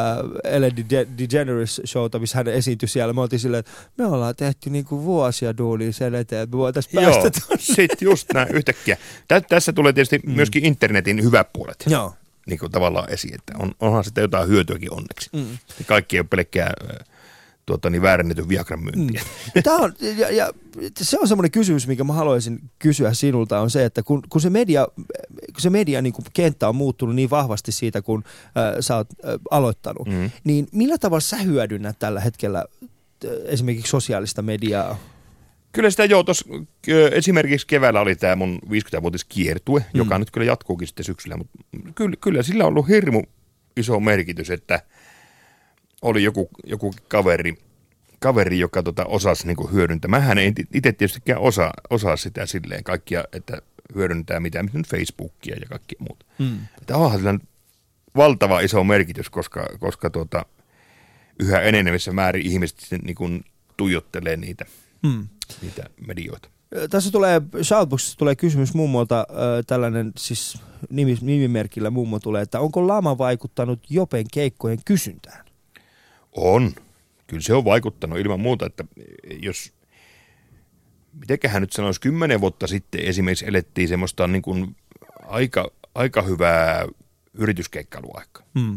Speaker 3: Ellen DeGeneres-showta, missä hän esiintyi siellä. Me oltiin silleen, että me ollaan tehty niinku vuosia duunia sen eteen, että me voitaisiin päästä tuonne.
Speaker 1: Sitten just näin yhtäkkiä. Tä, tässä tulee tietysti mm. myöskin internetin hyvät puolet.
Speaker 3: Joo.
Speaker 1: Niin kuin tavallaan esiin, että on, onhan sitä jotain hyötyäkin onneksi. Mm. Kaikki ei ole pelkkää tuota, niin väärennetyn Viagran myyntiä.
Speaker 3: Mm. Tämä on, ja, ja, se on semmoinen kysymys, minkä mä haluaisin kysyä sinulta, on se, että kun, kun se media, kun se media niin kuin kenttä on muuttunut niin vahvasti siitä, kun äh, sä oot äh, aloittanut, mm. niin millä tavalla sä hyödynnät tällä hetkellä äh, esimerkiksi sosiaalista mediaa?
Speaker 1: Kyllä sitä joo, tuossa esimerkiksi keväällä oli tämä mun viisikymmentävuotiskiertue, mm. joka nyt kyllä jatkuukin sitten syksyllä, mutta kyllä, kyllä sillä on ollut hirmu iso merkitys, että oli joku, joku kaveri kaveri, joka tota osasi niinku hyödyntää. Mähän en itse tietystikään osaa, osaa sitä silleen kaikkia, että hyödyntää mitään, mitään Facebookia ja kaikkia muuta. Mm. Että onhan sillä valtava iso merkitys, koska, koska tuota, yhä enenevissä määrin ihmiset niin kuin tuijottelee niitä, mm. niitä medioita.
Speaker 3: Tässä tulee, Shoutboxissa tulee kysymys mummolta, äh, tällainen siis nimi, nimimerkillä mummo tulee, että onko lama vaikuttanut Jopen keikkojen kysyntään?
Speaker 1: On. Kyllä se on vaikuttanut ilman muuta, että jos, mitenköhän nyt sanoisi, kymmenen vuotta sitten esimerkiksi elettiin semmoista niin kuin aika, aika hyvää yrityskeikkailuaikaa. Hmm.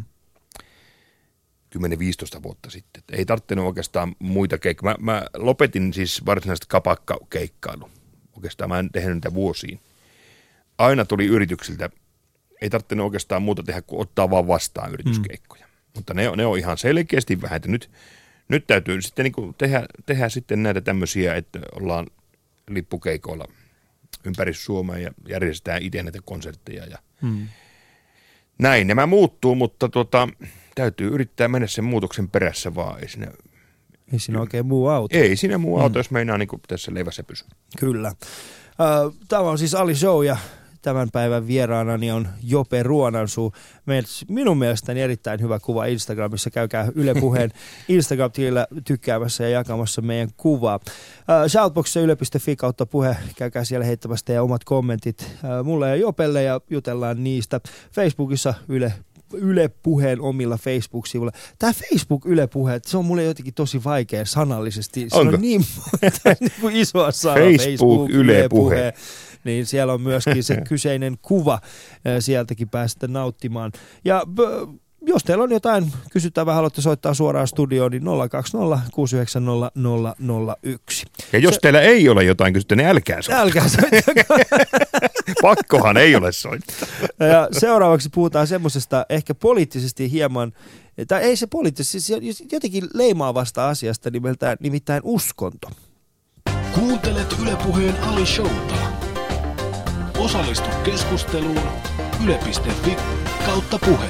Speaker 1: kymmenen viisitoista vuotta sitten. Ei tarvittanut oikeastaan muita keikkoja. Mä, mä lopetin siis varsinaisesti kapakkakeikkailun. Oikeastaan mä en tehnyt niitä vuosiin. Aina tuli yrityksiltä, ei tarvittanut oikeastaan muuta tehdä kuin ottaa vaan vastaan yrityskeikkoja. Mm. Mutta ne, ne on ihan selkeästi vähän. Nyt, nyt täytyy sitten niin kuin tehdä, tehdä sitten näitä tämmöisiä, että ollaan lippukeikoilla ympäri Suomea ja järjestetään itse näitä konsertteja. Ja mm. näin nämä muuttuu, mutta tuota... täytyy yrittää mennä sen muutoksen perässä vaan. Ei siinä,
Speaker 3: ei siinä oikein muu auto.
Speaker 1: Ei siinä muu auto, mm. jos meinaa niin tässä leivässä pysyä.
Speaker 3: Kyllä. Tämä on siis Ali Show ja tämän päivän vieraanani on Jope Ruonansuu. Minun mielestäni erittäin hyvä kuva Instagramissa. Käykää Yle Puheen Instagram-tilillä tykkäämässä ja jakamassa meidän kuvaa. Shoutboxissa yle piste fi kautta puhe. Käykää siellä heittämässä teidän omat kommentit mulle ja Jopelle ja jutellaan niistä. Facebookissa Yle Yle Puheen omilla Facebook-sivuilla. Tämä Facebook Yle Puhe, se on mulle jotenkin tosi vaikea sanallisesti. Se
Speaker 1: Onko?
Speaker 3: on niin niin isoa sana.
Speaker 1: Facebook, Facebook Yle, Yle Puhe. Puhe.
Speaker 3: Niin siellä on myöskin se kyseinen kuva. Sieltäkin päästä nauttimaan. Ja jos teillä on jotain kysyttävää, haluatte soittaa suoraan studioon, niin nolla kaksi nolla kuusi yhdeksän nolla nolla nolla yksi.
Speaker 1: Ja jos se, teillä ei ole jotain kysyttävää, niin älkää soittaa.
Speaker 3: Älkää soittaa.
Speaker 1: Pakkohan ei ole soittaa.
Speaker 3: Ja seuraavaksi puhutaan semmoisesta ehkä poliittisesti hieman, tai ei se poliittisesti, siis jotenkin leimaavasta asiasta nimeltään, nimittäin uskonto.
Speaker 2: Kuuntelet Yle Puheen Ali Showta. Osallistu keskusteluun yle piste fi kautta puhe.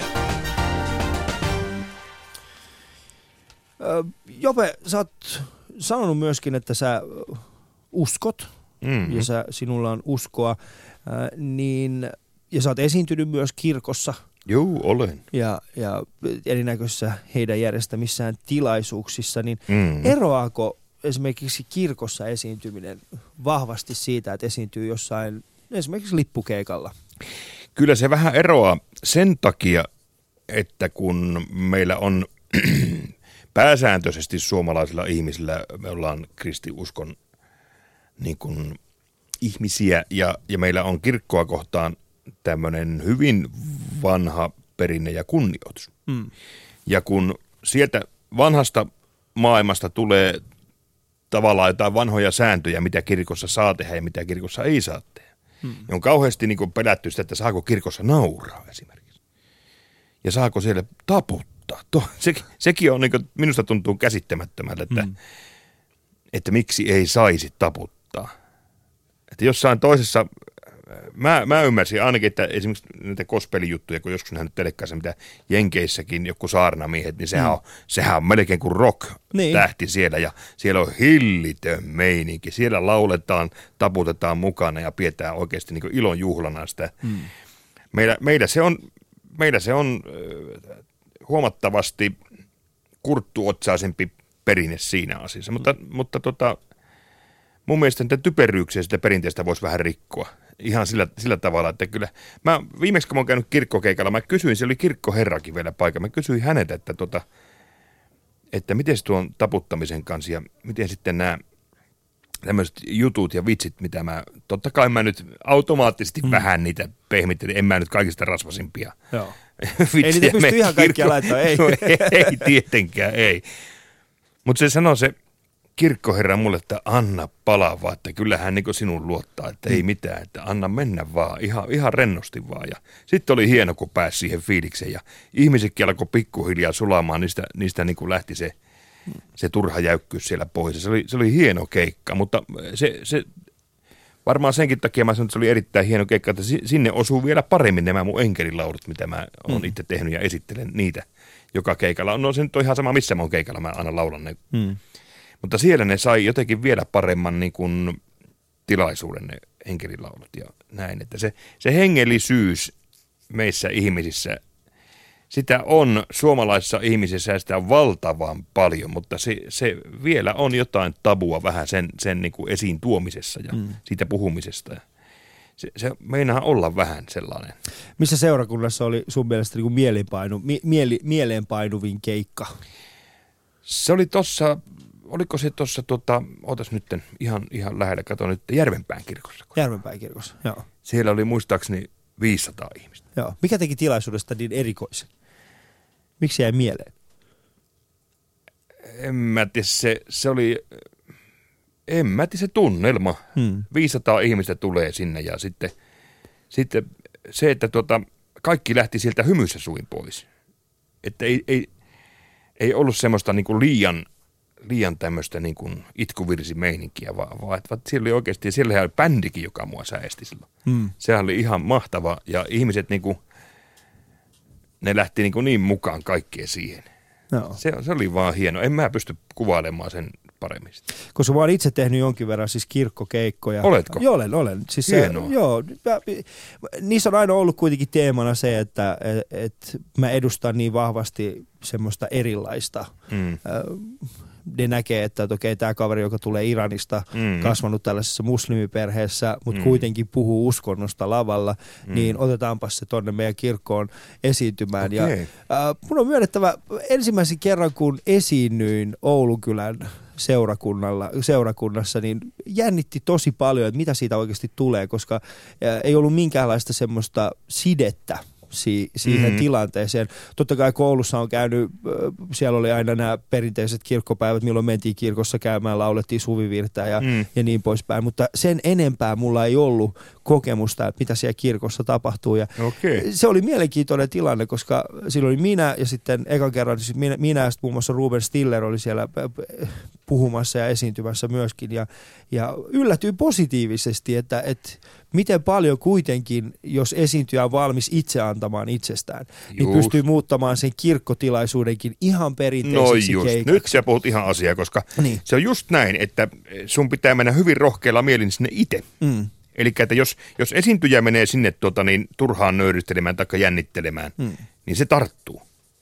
Speaker 3: Jope, sä oot sanonut myöskin, että sä uskot mm-hmm. ja sä, sinulla on uskoa, niin, ja sä oot esiintynyt myös kirkossa.
Speaker 1: Joo, olen.
Speaker 3: Ja, ja erinäköisissä heidän järjestämissään tilaisuuksissa, niin mm-hmm. eroaako esimerkiksi kirkossa esiintyminen vahvasti siitä, että esiintyy jossain esimerkiksi lippukeikalla?
Speaker 1: Kyllä se vähän eroaa sen takia, että kun meillä on pääsääntöisesti suomalaisilla ihmisillä, me ollaan kristiuskon niin kuin ihmisiä ja, ja meillä on kirkkoa kohtaan tämmöinen hyvin vanha perinne ja kunnioitus. Hmm. Ja kun sieltä vanhasta maailmasta tulee tavallaan jotain vanhoja sääntöjä, mitä kirkossa saa tehdä ja mitä kirkossa ei saa tehdä, hmm. niin on kauheasti niin kuin pelätty sitä, että saako kirkossa nauraa esimerkiksi. Ja saako siellä taputtaa. Se, sekin on, niin kuin, minusta tuntuu käsittämättömältä, että, hmm. että miksi ei saisi taputtaa. Että jossain toisessa, mä, mä ymmärsin ainakin, että esimerkiksi näitä gospelijuttuja, kun joskus nähnyt telekkaassa, mitä Jenkeissäkin joku saarnamiehet, niin sehän, hmm. on, sehän on melkein kuin rock-tähti niin. Siellä ja siellä on hillitön meininki. Siellä lauletaan, taputetaan mukana ja pidetään oikeasti niin kuin ilon juhlana sitä. Hmm. Meillä, meillä se on, meillä se on äh, huomattavasti kurttuotsaisempi perinne siinä asiassa, mutta, mm. mutta tota, mun mielestä niitä typeryyksiä sitä perinteestä voisi vähän rikkoa. Ihan sillä, sillä tavalla, että kyllä, mä viimeksi kun mä oon käynyt kirkkokeikalla, mä kysyin, se oli kirkkoherrakin vielä paikalla, mä kysyin häneltä, että, tota, että miten se tuon taputtamisen kanssa ja miten sitten nämä tämmöiset jutut ja vitsit, mitä mä, totta kai mä nyt automaattisesti mm. vähän niitä pehmittelin, en mä nyt kaikista rasvasimpia. Joo.
Speaker 3: Ei niitä pysty ihan kaikkia laittaa, ei.
Speaker 1: No, ei tietenkään, ei. Mutta se sanoi se kirkkoherra mulle, että anna palaa vaan, että kyllähän niin sinun luottaa, että ei mitään, että anna mennä vaan, ihan, ihan rennosti vaan. Ja sitten oli hieno, kun pääsi siihen fiilikseen ja ihmisetkin alkoi pikkuhiljaa sulamaan, niistä, niistä niin kuin lähti se, se turha jäykkyys siellä pois. Se oli, se oli hieno keikka, mutta se... se varmaan senkin takia mä sanon, että se oli erittäin hieno keikka, että sinne osuu vielä paremmin nämä mun enkelilaulut, mitä mä oon mm. itse tehnyt ja esittelen niitä joka keikalla. No se nyt on ihan sama, missä mä oon keikalla, mä aina laulan ne. Mm. Mutta siellä ne sai jotenkin vielä paremman niin kuin tilaisuuden ne enkelilaulut ja näin. Että se, se hengellisyys meissä ihmisissä, sitä on suomalaisissa ihmisissä ja sitä on valtavan paljon, mutta se, se vielä on jotain tabua vähän sen, sen niin kuin esiin tuomisessa ja mm. siitä puhumisesta. Se, se meinaa olla vähän sellainen.
Speaker 3: Missä seurakunnassa oli sun mielestä niin kuin mieleenpainu, mie, mieli, mieleenpainuvin keikka?
Speaker 1: Se oli tossa, oliko se tuossa, tota, ootas nyt ihan, ihan lähellä, kato nyt Järvenpään kirkossa.
Speaker 3: Järvenpään kirkossa, joo.
Speaker 1: Siellä oli muistaakseni viisisataa ihmistä.
Speaker 3: Joo. Mikä teki tilaisuudesta niin erikoisen? Miksi jäi mieleen?
Speaker 1: En mä tiedä, se, se oli, en mä tiedä se tunnelma. Hmm. viisisataa ihmistä tulee sinne ja sitten, sitten se, että tuota, kaikki lähti sieltä hymyssä suin pois. Että ei, ei, ei ollut semmoista niin kuin liian, liian tämmöistä niin kuin itkuvirsimeininkiä, vaan, vaan että siellä oli oikeasti, siellä oli bändikin, joka mua säesti silloin. Hmm. Sehän oli ihan mahtava ja ihmiset niin kuin, ne lähti niin, kuin niin mukaan kaikkeen siihen. No. Se, se oli vaan hieno. En mä pysty kuvailemaan sen paremmin.
Speaker 3: Koska mä oon itse tehnyt jonkin verran siis kirkkokeikkoja.
Speaker 1: Oletko?
Speaker 3: Joo, olen, olen. Siis se, joo, mä, niissä on aina ollut kuitenkin teemana se, että et, et mä edustan niin vahvasti semmoista erilaista. Mm. Ne näkee, että, että okei, tämä kaveri, joka tulee Iranista, mm. kasvanut tällaisessa muslimiperheessä, mutta mm. kuitenkin puhuu uskonnosta lavalla, mm. niin otetaanpas se tonne meidän kirkkoon esiintymään. Okay. Ja, äh, mun on myönnettävä, ensimmäisen kerran kun esiinnyin Oulunkylän seurakunnalla, seurakunnassa, niin jännitti tosi paljon, että mitä siitä oikeasti tulee, koska äh, ei ollut minkäänlaista semmoista sidettä Si- siihen mm-hmm. tilanteeseen. Totta kai koulussa on käynyt, siellä oli aina nämä perinteiset kirkkopäivät, milloin mentiin kirkossa käymään, laulettiin suvivirtää ja, mm. ja niin poispäin, mutta sen enempää mulla ei ollut kokemusta, että mitä siellä kirkossa tapahtuu. Ja okay. Se oli mielenkiintoinen tilanne, koska silloin oli minä ja sitten ekan kerran siis minä, minä ja muun muassa Ruben Stiller oli siellä puhumassa ja esiintymässä myöskin ja, ja yllätyin positiivisesti, että, että miten paljon kuitenkin, jos esiintyjä on valmis itse antamaan itsestään, just. Niin pystyy muuttamaan sen kirkkotilaisuudenkin ihan perinteiseksi
Speaker 1: no just.
Speaker 3: keikaksi.
Speaker 1: Nyt sä puhut ihan asiaa, koska niin. Se on just näin, että sun pitää mennä hyvin rohkealla mielin sinne itse. Mm. Eli että jos, jos esiintyjä menee sinne tuota, niin turhaan nöyristelemään tai jännittelemään, mm. niin se tarttuu.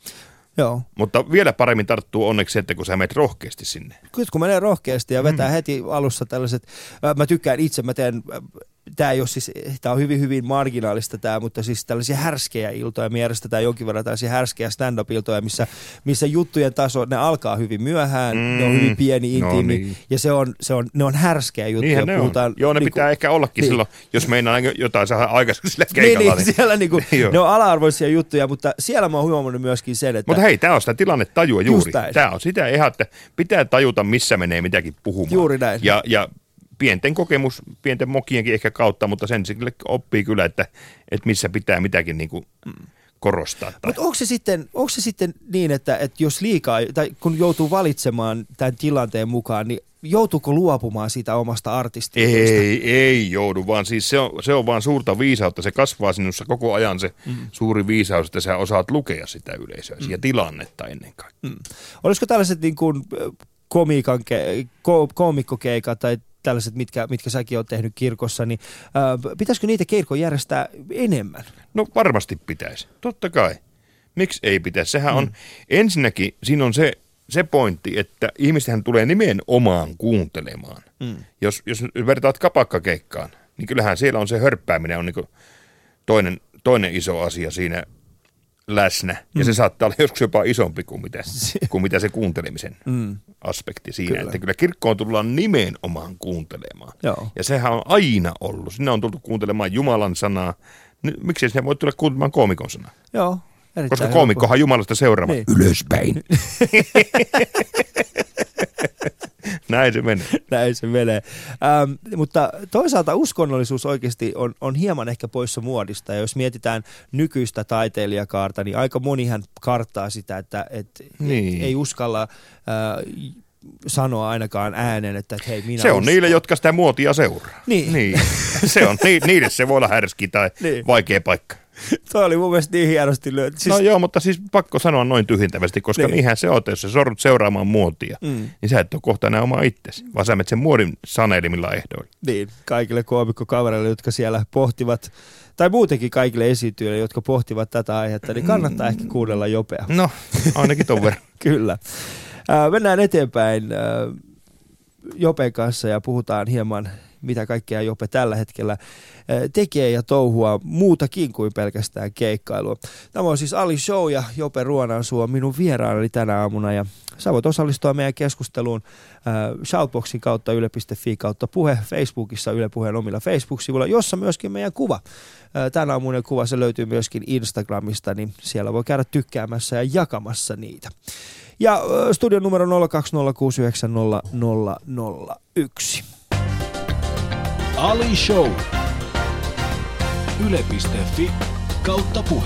Speaker 3: Joo.
Speaker 1: Mutta vielä paremmin tarttuu onneksi se, että kun sä menet rohkeasti sinne.
Speaker 3: Kyllä kun menee rohkeasti ja vetää mm. heti alussa tällaiset, mä tykkään itse, mä teen, tää ei ole siis, tää on hyvin hyvin marginaalista tää, mutta siis tällaisia härskejä iltoja, me järjestetään jonkin verran tällaisia härskejä stand-up-iltoja, missä, missä juttujen taso, ne alkaa hyvin myöhään, mm. ne on hyvin pieni, intiimi, no niin. Ja se on, se on, ne on härskejä juttuja.
Speaker 1: Niinhän ne puhutaan, on. Joo, ne niin pitää kun, ehkä ollakin niin. Silloin, jos meinaa jotain saada aikaiseksi sillä keikalla.
Speaker 3: Niin, niin, siellä niin kuin, ne on ala-arvoisia juttuja, mutta siellä mä oon huomannut myöskin sen, että...
Speaker 1: Mutta hei, tämä on sitä tilannetajua juuri. Tämä on sitä ihan, että pitää tajuta, missä menee mitäkin puhumaan.
Speaker 3: Juuri näin.
Speaker 1: Ja, ja pienten kokemus, pienten mokienkin ehkä kautta, mutta sen sille oppii kyllä, että, että missä pitää mitäkin niin kuin korostaa.
Speaker 3: Mutta onko se sitten, onko se sitten niin, että, että jos liikaa, tai kun joutuu valitsemaan tämän tilanteen mukaan, niin joutuuko luopumaan siitä omasta artistiudesta?
Speaker 1: Ei, ei joudu, vaan siis se on, se on vaan suurta viisautta. Se kasvaa sinussa koko ajan se mm. suuri viisaus, että sä osaat lukea sitä yleisöä mm. ja tilannetta ennen kaikkea. Mm.
Speaker 3: Olisiko tällaiset niin kuin komiikan, ko, koomikkokeikat tai tällaiset, mitkä, mitkä säkin oot tehnyt kirkossa, niin äh, pitäisikö niitä keikkoja järjestää enemmän?
Speaker 1: No varmasti pitäisi, totta kai. Miksi ei pitäisi? Sehän mm. on, ensinnäkin siinä on se, se pointti, että ihmistähän tulee nimenomaan kuuntelemaan. Mm. Jos, jos vertaat kapakkakeikkaan, niin kyllähän siellä on se hörppääminen on niin kuin toinen, toinen iso asia siinä läsnä. Mm. Ja se saattaa olla joskus jopa isompi kuin mitä, kuin mitä se kuuntelemisen mm. aspekti siinä. Kyllä. Että kyllä kirkkoon tullaan nimenomaan kuuntelemaan. Joo. Ja sehän on aina ollut. Sinne on tultu kuuntelemaan Jumalan sanaa. Miksei sinne voi tulla kuuntelemaan koomikon sanaa?
Speaker 3: Joo.
Speaker 1: Koska koomikkohan Jumalasta seuraava. Niin. Ylöspäin. Näin se menee.
Speaker 3: Näin se menee. Ähm, mutta toisaalta uskonnollisuus oikeasti on, on hieman ehkä poissa muodista. Ja jos mietitään nykyistä taiteilijakaarta, niin aika monihan karttaa sitä, että et, niin. et, ei uskalla äh, sanoa ainakaan äänen, että hei, minä
Speaker 1: se on
Speaker 3: uskon.
Speaker 1: Niille, jotka sitä muotia seuraa.
Speaker 3: Niin.
Speaker 1: niin. Se on, niille se voi olla härski tai niin. vaikea paikka.
Speaker 3: Toi oli mun mielestä niin hienosti lyöty.
Speaker 1: Siis... No joo, mutta siis pakko sanoa noin tyhjentävästi, koska niin. niinhän se on, jos sä sorrut seuraamaan muotia, mm. niin sä et ole kohta enää oma itsesi, vaan sä menet sen muodin sanelimilla ehdoilla.
Speaker 3: Niin, kaikille koomikkokavereille, jotka siellä pohtivat, tai muutenkin kaikille esiintyjille, jotka pohtivat tätä aihetta, niin kannattaa mm. ehkä kuunnella Jopea.
Speaker 1: No, ainakin ton verran.
Speaker 3: Kyllä. Äh, mennään eteenpäin äh, Jopen kanssa ja puhutaan hieman, mitä kaikkea Jope tällä hetkellä tekee ja touhua muutakin kuin pelkästään keikkailua. Tämä on siis Ali Show ja Jope Ruonansuo minun vieraani tänä aamuna ja sä voit osallistua meidän keskusteluun äh, Shoutboxin kautta yle piste fi kautta puhe, Facebookissa Yle Puheen omilla Facebook-sivuilla, jossa myöskin meidän kuva. Äh, tänä aamunen kuva se löytyy myöskin Instagramista, niin siellä voi käydä tykkäämässä ja jakamassa niitä. Ja äh, studion numero nolla kaksi nolla kuusi yhdeksän nolla nolla nolla yksi.
Speaker 2: Ali Show. Yle piste fi kautta puhe.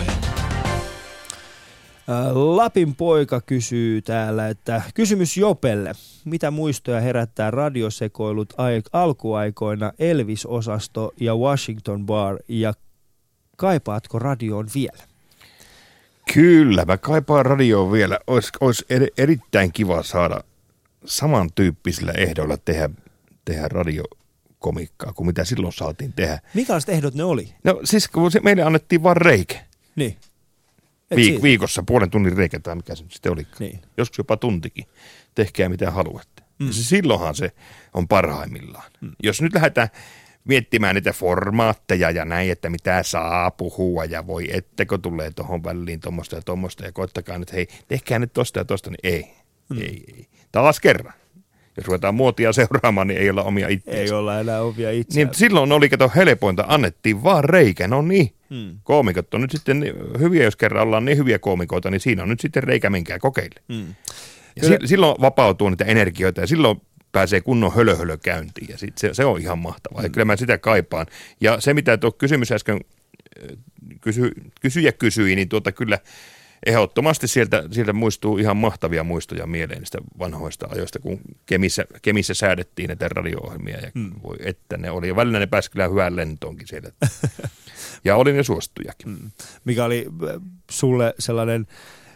Speaker 3: Lapin poika kysyy täällä, että kysymys Jopelle. Mitä muistoja herättää radiosekoilut alkuaikoina Elvis-osasto ja Washington Bar ja kaipaatko radioon vielä?
Speaker 1: Kyllä, mä kaipaan radioon vielä. Olisi, olisi eri, erittäin kiva saada samantyyppisillä ehdoilla tehdä, tehdä radio. komikkaa, kuin mitä silloin saatiin tehdä.
Speaker 3: Minkälaiset ehdot ne oli?
Speaker 1: No siis kun se, meille annettiin vaan reikä.
Speaker 3: Niin.
Speaker 1: Viik- viikossa puolen tunnin reikä tai mikä se sitten oli.
Speaker 3: Niin.
Speaker 1: Joskus jopa tuntikin. Tehkää mitä haluatte. Mm. Se, silloinhan se on parhaimmillaan. Mm. Jos nyt lähdetään miettimään niitä formaatteja ja näin, että mitä saa puhua ja voi ettekö tulee tuohon väliin tuommoista ja tuommoista ja koittakaa nyt, hei, tehkää nyt tosta ja tosta, niin ei, mm. ei, ei. Taas kerran. Jos ruvetaan muotia seuraamaan, niin ei olla omia itseänsä.
Speaker 3: Ei olla enää omia itseä.
Speaker 1: Niin silloin oli, kato helpointa, annettiin vaan reikä, no niin. Hmm. Koomikot on nyt sitten hyviä, jos kerran ollaan niin hyviä koomikoita, niin siinä on nyt sitten reikä, minkään kokeille. Hmm. Ja Kyllä. si- silloin vapautuu niitä energioita ja silloin pääsee kunnon hölöhölö käyntiin ja sit se, se on ihan mahtavaa. Hmm. Ja kyllä mä sitä kaipaan. Ja se, mitä tuo kysymys äsken kysy, kysyjä kysyi, niin tuota kyllä ehdottomasti sieltä, sieltä muistuu ihan mahtavia muistoja mieleen niistä vanhoista ajoista, kun Kemissä, Kemissä säädettiin näitä radio-ohjelmia. Ja mm. voi että ne oli. Ja välillä ne pääsi kyllä hyvään lentoonkin siellä. Ja oli ne suostujakin. Mm.
Speaker 3: Mikä oli sulle sellainen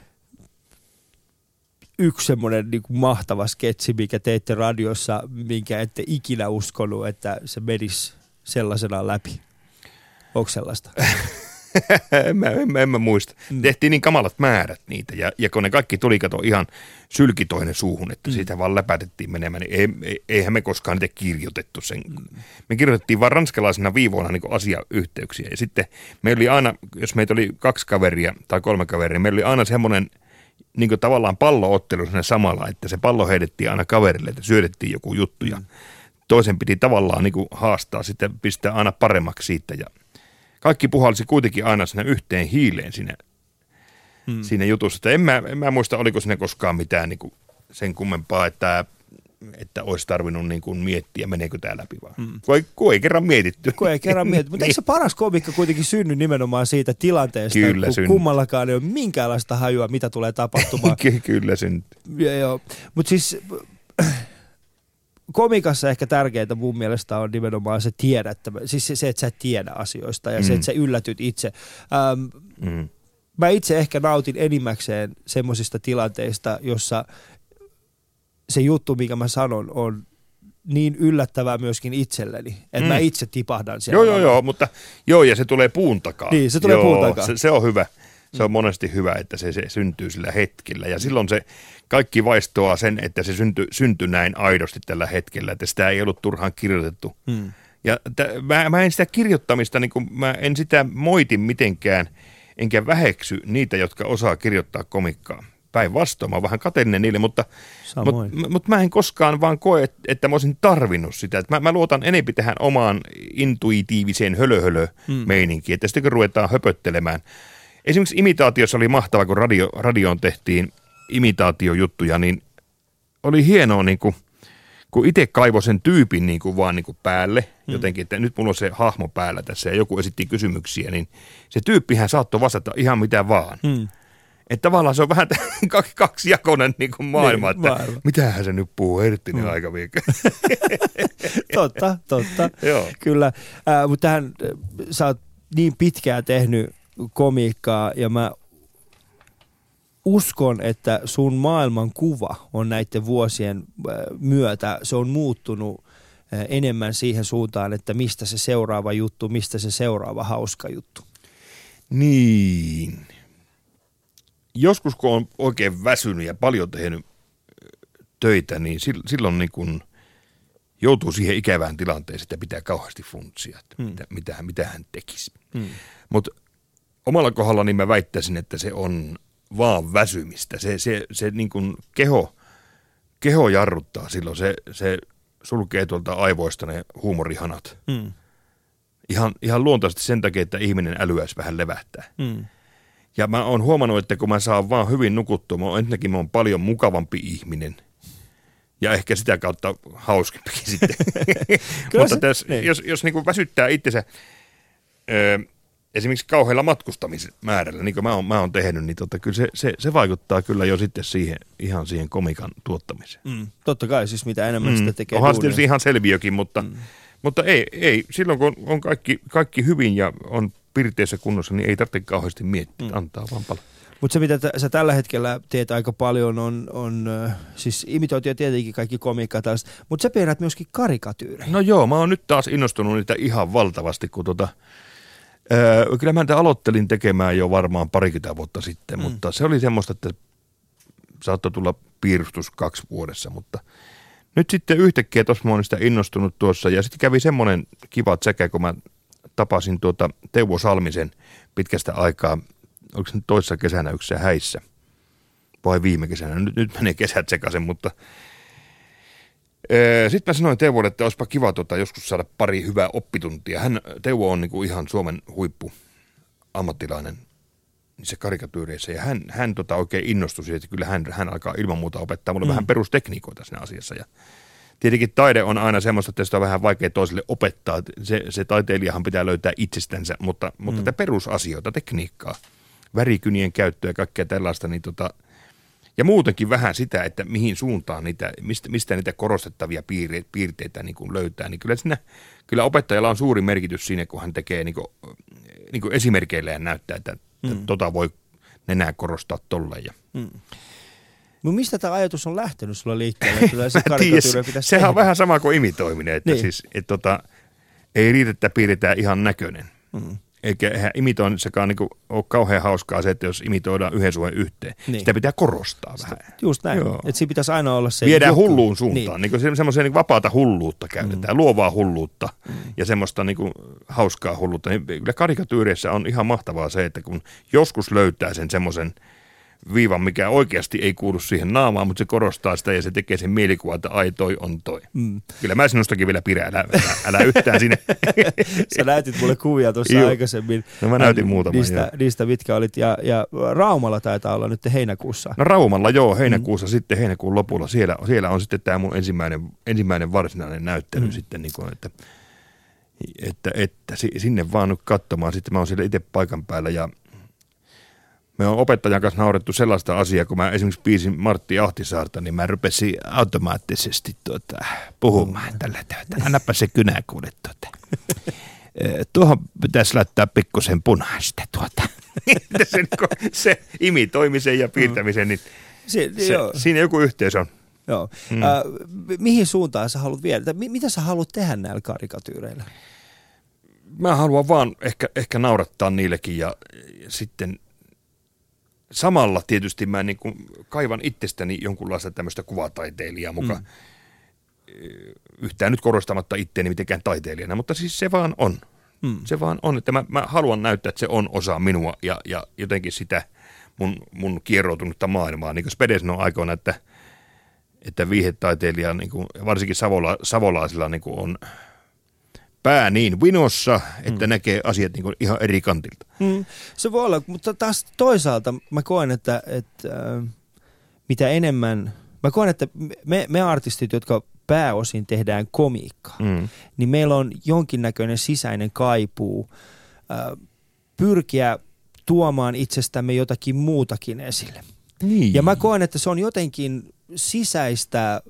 Speaker 3: yksi semmoinen niin kuin mahtava sketsi, mikä teitte radiossa, minkä ette ikinä uskonut, että se menisi sellaisena läpi? Onko sellaista?
Speaker 1: en, mä, en, mä, en mä muista. Mm. Tehtiin niin kamalat määrät niitä, ja, ja kun ne kaikki tuli, kato ihan sylkitoinen suuhun, että mm. siitä vaan läpätettiin menemään, niin ei, eihän me koskaan niitä kirjoitettu sen. Mm. Me kirjoitettiin vaan ranskalaisena viivoina niin kuin asiayhteyksiä, ja sitten meillä oli aina, jos meitä oli kaksi kaveria tai kolme kaveria, meillä oli aina semmoinen niin kuin tavallaan palloottelu siinä samalla, että se pallo heitettiin aina kaverille, että syötettiin joku juttu, ja mm. toisen piti tavallaan niin kuin haastaa, sitten pistää aina paremmaksi siitä, ja kaikki puhalsi kuitenkin aina sinne yhteen hiileen siinä, hmm. siinä jutussa. Että en, mä, en mä muista, oliko siinä koskaan mitään niin kuin sen kummempaa, että, että olisi tarvinnut niin kuin miettiä, meneekö tämä läpi vaan. Hmm. Kun, ei, kun ei kerran mietitty.
Speaker 3: Kun ei kerran mietitty. Mutta eikö se paras komikka kuitenkin synny nimenomaan siitä tilanteesta,
Speaker 1: Kyllä,
Speaker 3: kun
Speaker 1: synny.
Speaker 3: kummallakaan ei ole minkäänlaista hajua, mitä tulee tapahtumaan.
Speaker 1: Kyllä syntyy.
Speaker 3: Mutta siis komikassa ehkä tärkeintä mun mielestä on nimenomaan se tiedättä, siis se, se, että sä et tiedä asioista ja mm. se, että sä yllätyt itse. Ähm, mm. Mä itse ehkä nautin enimmäkseen semmoisista tilanteista, jossa se juttu, mikä mä sanon, on niin yllättävää myöskin itselleni, että mm. mä itse tipahdan siellä.
Speaker 1: Joo, joo, joo, mutta joo, ja se tulee puun takaa.
Speaker 3: Niin, se tulee
Speaker 1: joo,
Speaker 3: puun takaa.
Speaker 1: Se, se on hyvä. Se on monesti hyvä, että se, se syntyy sillä hetkellä. Ja silloin se kaikki vaistoaa sen, että se syntyi, syntyi näin aidosti tällä hetkellä, että sitä ei ollut turhaan kirjoitettu. Hmm. Ja t- mä, mä en sitä kirjoittamista, niin kun, mä en sitä moiti mitenkään, enkä väheksy niitä, jotka osaa kirjoittaa komikkaa. Päinvastoin, mä oon vähän kateellinen niille, mutta, mutta, mutta mä en koskaan vaan koe, että mä olisin tarvinnut sitä. Että mä, mä luotan enemmän tähän omaan intuitiiviseen hölö-hölö-meininkiin, hmm. että sitten kun ruvetaan höpöttelemään. Esimerkiksi imitaatiossa oli mahtava, kun radio, radioon tehtiin imitaatiojuttuja, niin oli hienoa, niin kuin, kun itse kaivoi sen tyypin niin kuin vaan niin kuin päälle, mm. jotenkin, että nyt mulla on se hahmo päällä tässä ja joku esitti kysymyksiä, niin se tyyppihän saattoi vastata ihan mitä vaan. Mm. Että tavallaan se on vähän kaksijakoinen niin kuin maailma, niin, että maailma. Mitähän se nyt puhuu Herttinen mm. aikaviikko.
Speaker 3: totta, totta, kyllä. Äh, mutta tähän sä oot niin pitkään tehnyt komiikkaa ja mä uskon, että sun maailman kuva on näiden vuosien myötä, se on muuttunut enemmän siihen suuntaan, että mistä se seuraava juttu, mistä se seuraava hauska juttu.
Speaker 1: Niin. Joskus kun on oikein väsynyt ja paljon tehnyt töitä, niin silloin niin kun joutuu siihen ikävään tilanteeseen, että pitää kauheasti funtsia, että hmm. mitä, mitä, mitä hän tekisi. Hmm. Mutta omalla kohdalla niin mä väittäisin, että se on vaan väsymistä. Se, se, se niin kun keho, keho jarruttaa silloin, se, se sulkee tuolta aivoista ne huumorihanat. Hmm. Ihan, ihan luontaisesti sen takia, että ihminen älyäisi vähän levähtää. Hmm. Ja mä oon huomannut, että kun mä saan vaan hyvin nukuttua, mä oon, ensinnäkin mä oon paljon mukavampi ihminen. Ja ehkä sitä kautta hauskempikin sitten. Mutta tässä, niin. jos, jos niin kuin väsyttää itsensä ö, esimerkiksi kauhealla matkustamismäärällä, niin kuin mä oon, mä oon tehnyt, niin tota, kyllä se, se, se vaikuttaa kyllä jo sitten siihen, ihan siihen komikan tuottamiseen.
Speaker 3: Mm, totta kai, siis mitä enemmän mm. sitä tekee.
Speaker 1: Onhan se tietysti ihan selviökin, mutta, mm. mutta ei, ei, silloin kun on kaikki, kaikki hyvin ja on pirteessä kunnossa, niin ei tarvitse kauheasti miettiä, mm. antaa vaan paljon.
Speaker 3: Mutta se, mitä t- sä tällä hetkellä teet aika paljon, on, on äh, siis imitointia tietenkin kaikki komiikkaa tällaista, mutta sä piirrät myöskin karikatyyrejä.
Speaker 1: No joo, mä oon nyt taas innostunut niitä ihan valtavasti, kun tota, äh, kyllä mä niitä aloittelin tekemään jo varmaan parikymmentä vuotta sitten, mm. mutta se oli semmoista, että saattoi tulla piirustus kaksi vuodessa, mutta nyt sitten yhtäkkiä tuossa mä oon sitä innostunut tuossa, ja sitten kävi semmoinen kiva tsäkä, kun mä tapasin tuota Teuvo Salmisen pitkästä aikaa, oliko se nyt toissa kesänä yksi häissä vai viime kesänä, nyt, nyt menee kesät sekaisin, mutta sitten mä sanoin Teuvolle, että olisipa kiva tuota, joskus saada pari hyvää oppituntia. Hän, Teuvo on niinku ihan Suomen huippu ammattilainen niissä karikatyyreissä ja hän, hän tota oikein innostui siitä, että kyllä hän, hän alkaa ilman muuta opettaa mulle mm. vähän perustekniikoita siinä asiassa ja tietenkin taide on aina semmoista, että sitä on vähän vaikea toiselle opettaa. Se, se taiteilijahan pitää löytää itsestänsä, mutta, mutta mm. tätä perusasioita, tekniikkaa, värikynien käyttöä ja kaikkea tällaista, niin tota, ja muutenkin vähän sitä, että mihin suuntaan niitä, mistä, mistä niitä korostettavia piirteitä, piirteitä niin kuin löytää, niin kyllä, siinä, kyllä opettajalla on suuri merkitys siinä, kun hän tekee niin kuin, niin kuin esimerkkeillä ja näyttää, että, mm. että tota voi nenää korostaa tolleen. Ja.
Speaker 3: Mm. No mistä tämä ajatus on lähtenyt sulla liikkeelle, että se karikatyyri pitäisi
Speaker 1: Sehän
Speaker 3: tehdä?
Speaker 1: on vähän sama kuin imitoiminen, että niin. siis, et tota, ei riitä, että piirretään ihan näköinen. Mm. Eikä eihän imitoinnissakaan niinku ole kauhean hauskaa se, että jos imitoidaan yhden suhden yhteen. Niin. Sitä pitää korostaa sitä, vähän.
Speaker 3: Just näin, että siinä pitäisi aina olla se
Speaker 1: viedään
Speaker 3: joku.
Speaker 1: hulluun suuntaan, niin. niin semmoiseen niin vapaata hulluutta käytetään, mm. luovaa hulluutta mm. ja semmoista niin kuin hauskaa hulluutta. Kyllä karikatyyreissä on ihan mahtavaa se, että kun joskus löytää sen semmoisen viivan, mikä oikeasti ei kuulu siihen naamaan, mutta se korostaa sitä ja se tekee sen mielikuvan, että ai toi on toi. Mm. Kyllä mä sinustakin vielä pidän, älä, älä, älä yhtään sinne.
Speaker 3: Sä näytit mulle kuvia tuossa Joo. aikaisemmin.
Speaker 1: No mä näytin muutaman.
Speaker 3: Niistä, niistä mitkä olit ja, ja Raumalla taitaa olla nyt heinäkuussa.
Speaker 1: No Raumalla joo, heinäkuussa mm. sitten heinäkuun lopulla. Siellä, siellä on sitten tämä mun ensimmäinen, ensimmäinen varsinainen näyttely mm. sitten, niin kuin, että, että, että sinne vaan nyt katsomaan. Sitten mä oon siellä itse paikan päällä ja me on opettajan kanssa naurettu sellaista asiaa, kun mä esimerkiksi piisin Martti Ahtisaarta, niin mä rupesin automaattisesti tuota, puhumaan tällä tavalla. Annapa se kynä kuule tuota. Tuohon pitäisi laittaa pikkusen punaista tuota. se, se imitoimisen ja piirtämisen, niin se, se, siinä joku yhteys on.
Speaker 3: Joo. Mm. Äh, mihin suuntaan sä haluat viedä? Mitä sä haluat tehdä näillä karikatyyreillä?
Speaker 1: Mä haluan vaan ehkä, ehkä naurattaa niillekin ja, ja sitten samalla tietysti mä niin kuin kaivan itsestäni jonkunlaista tämmöistä kuvataiteilijaa mukaan. Mm. Yhtään nyt korostamatta itteeni mitenkään taiteilijana, mutta siis se vaan on. Mm. Se vaan on, että mä, mä haluan näyttää, että se on osa minua ja, ja jotenkin sitä mun, mun kieroutunutta maailmaa. Niin kuin Spede sanoi aikoina, että, että viihetaiteilija, niin kuin, varsinkin savola, savolaisilla niin kuin on pää niin vinossa, että mm. näkee asiat niin kuin ihan eri kantilta.
Speaker 3: Mm. Se voi olla, mutta taas toisaalta mä koen, että, että äh, mitä enemmän, mä koen, että me, me artistit, jotka pääosin tehdään komiikkaa, mm. niin meillä on jonkinnäköinen sisäinen kaipuu äh, pyrkiä tuomaan itsestämme jotakin muutakin esille. Niin. Ja mä koen, että se on jotenkin sisäistä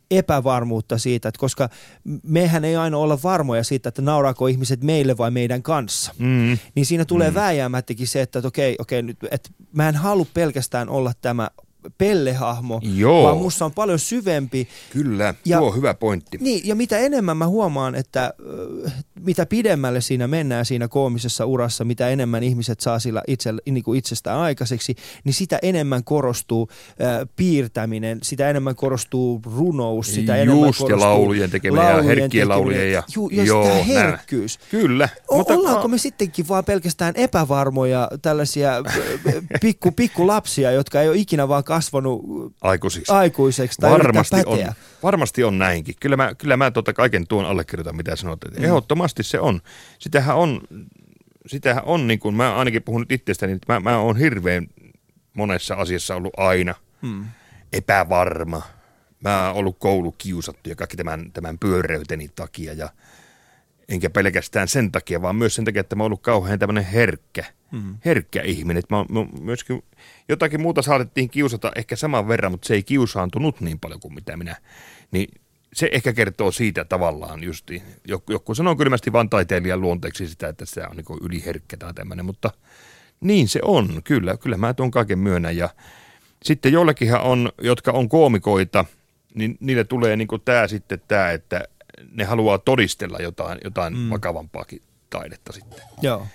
Speaker 3: epävarmuutta siitä, että koska mehän ei aina olla varmoja siitä, että nauraako ihmiset meille vai meidän kanssa. Mm. Niin siinä tulee mm. vääjäämättäkin se, että okei, okei nyt, että mä en halua pelkästään olla tämä pellehahmo,
Speaker 1: Joo.
Speaker 3: vaan musta on paljon syvempi.
Speaker 1: Kyllä, ja, tuo on hyvä pointti.
Speaker 3: Niin, ja mitä enemmän mä huomaan, että äh, mitä pidemmälle siinä mennään siinä koomisessa urassa, mitä enemmän ihmiset saa sillä itse, niin kuin itsestään aikaiseksi, niin sitä enemmän korostuu äh, piirtäminen, sitä enemmän korostuu runous, sitä
Speaker 1: Just,
Speaker 3: enemmän korostuu
Speaker 1: ja laulujen tekeminen ja herkkien laulujen. Ja,
Speaker 3: ju, ja joo, sitä herkkyys.
Speaker 1: Nää. Kyllä.
Speaker 3: O-
Speaker 1: mutta,
Speaker 3: ollaanko me sittenkin vaan pelkästään epävarmoja tällaisia pikku, pikku lapsia, jotka ei ole ikinä vaan kasvanut
Speaker 1: aikuisiksi,
Speaker 3: aikuiseksi tai
Speaker 1: varmasti on,
Speaker 3: päteä.
Speaker 1: varmasti on näinkin. Kyllä mä, kyllä mä tota kaiken tuon allekirjoitan, mitä sanot. Mm. Ehdottomasti se on. Sitähän on, sitähän on niin kuin mä ainakin puhun nyt itsestäni, että mä, mä oon hirveän monessa asiassa ollut aina mm. epävarma. Mä oon ollut koulukiusattu ja kaikki tämän, tämän pyöreyteni takia ja enkä pelkästään sen takia, vaan myös sen takia, että mä oon ollut kauhean tämmöinen herkkä, mm. herkkä ihminen. Että mä, mä myöskin jotakin muuta saatettiin kiusata ehkä saman verran, mutta se ei kiusaantunut niin paljon kuin mitä minä. Niin se ehkä kertoo siitä tavallaan justi. Joku sanoo kylmästi vaan taiteilijan luonteeksi sitä, että se on niin yliherkkä tai tämmöinen, mutta niin se on. Kyllä, kyllä mä tuon kaiken myönnän. Ja sitten joillekinhan on, jotka on koomikoita, niin niille tulee niin kuin tämä sitten tämä, että ne haluaa todistella jotain, jotain mm. vakavampaakin taidetta sitten.
Speaker 3: Joo.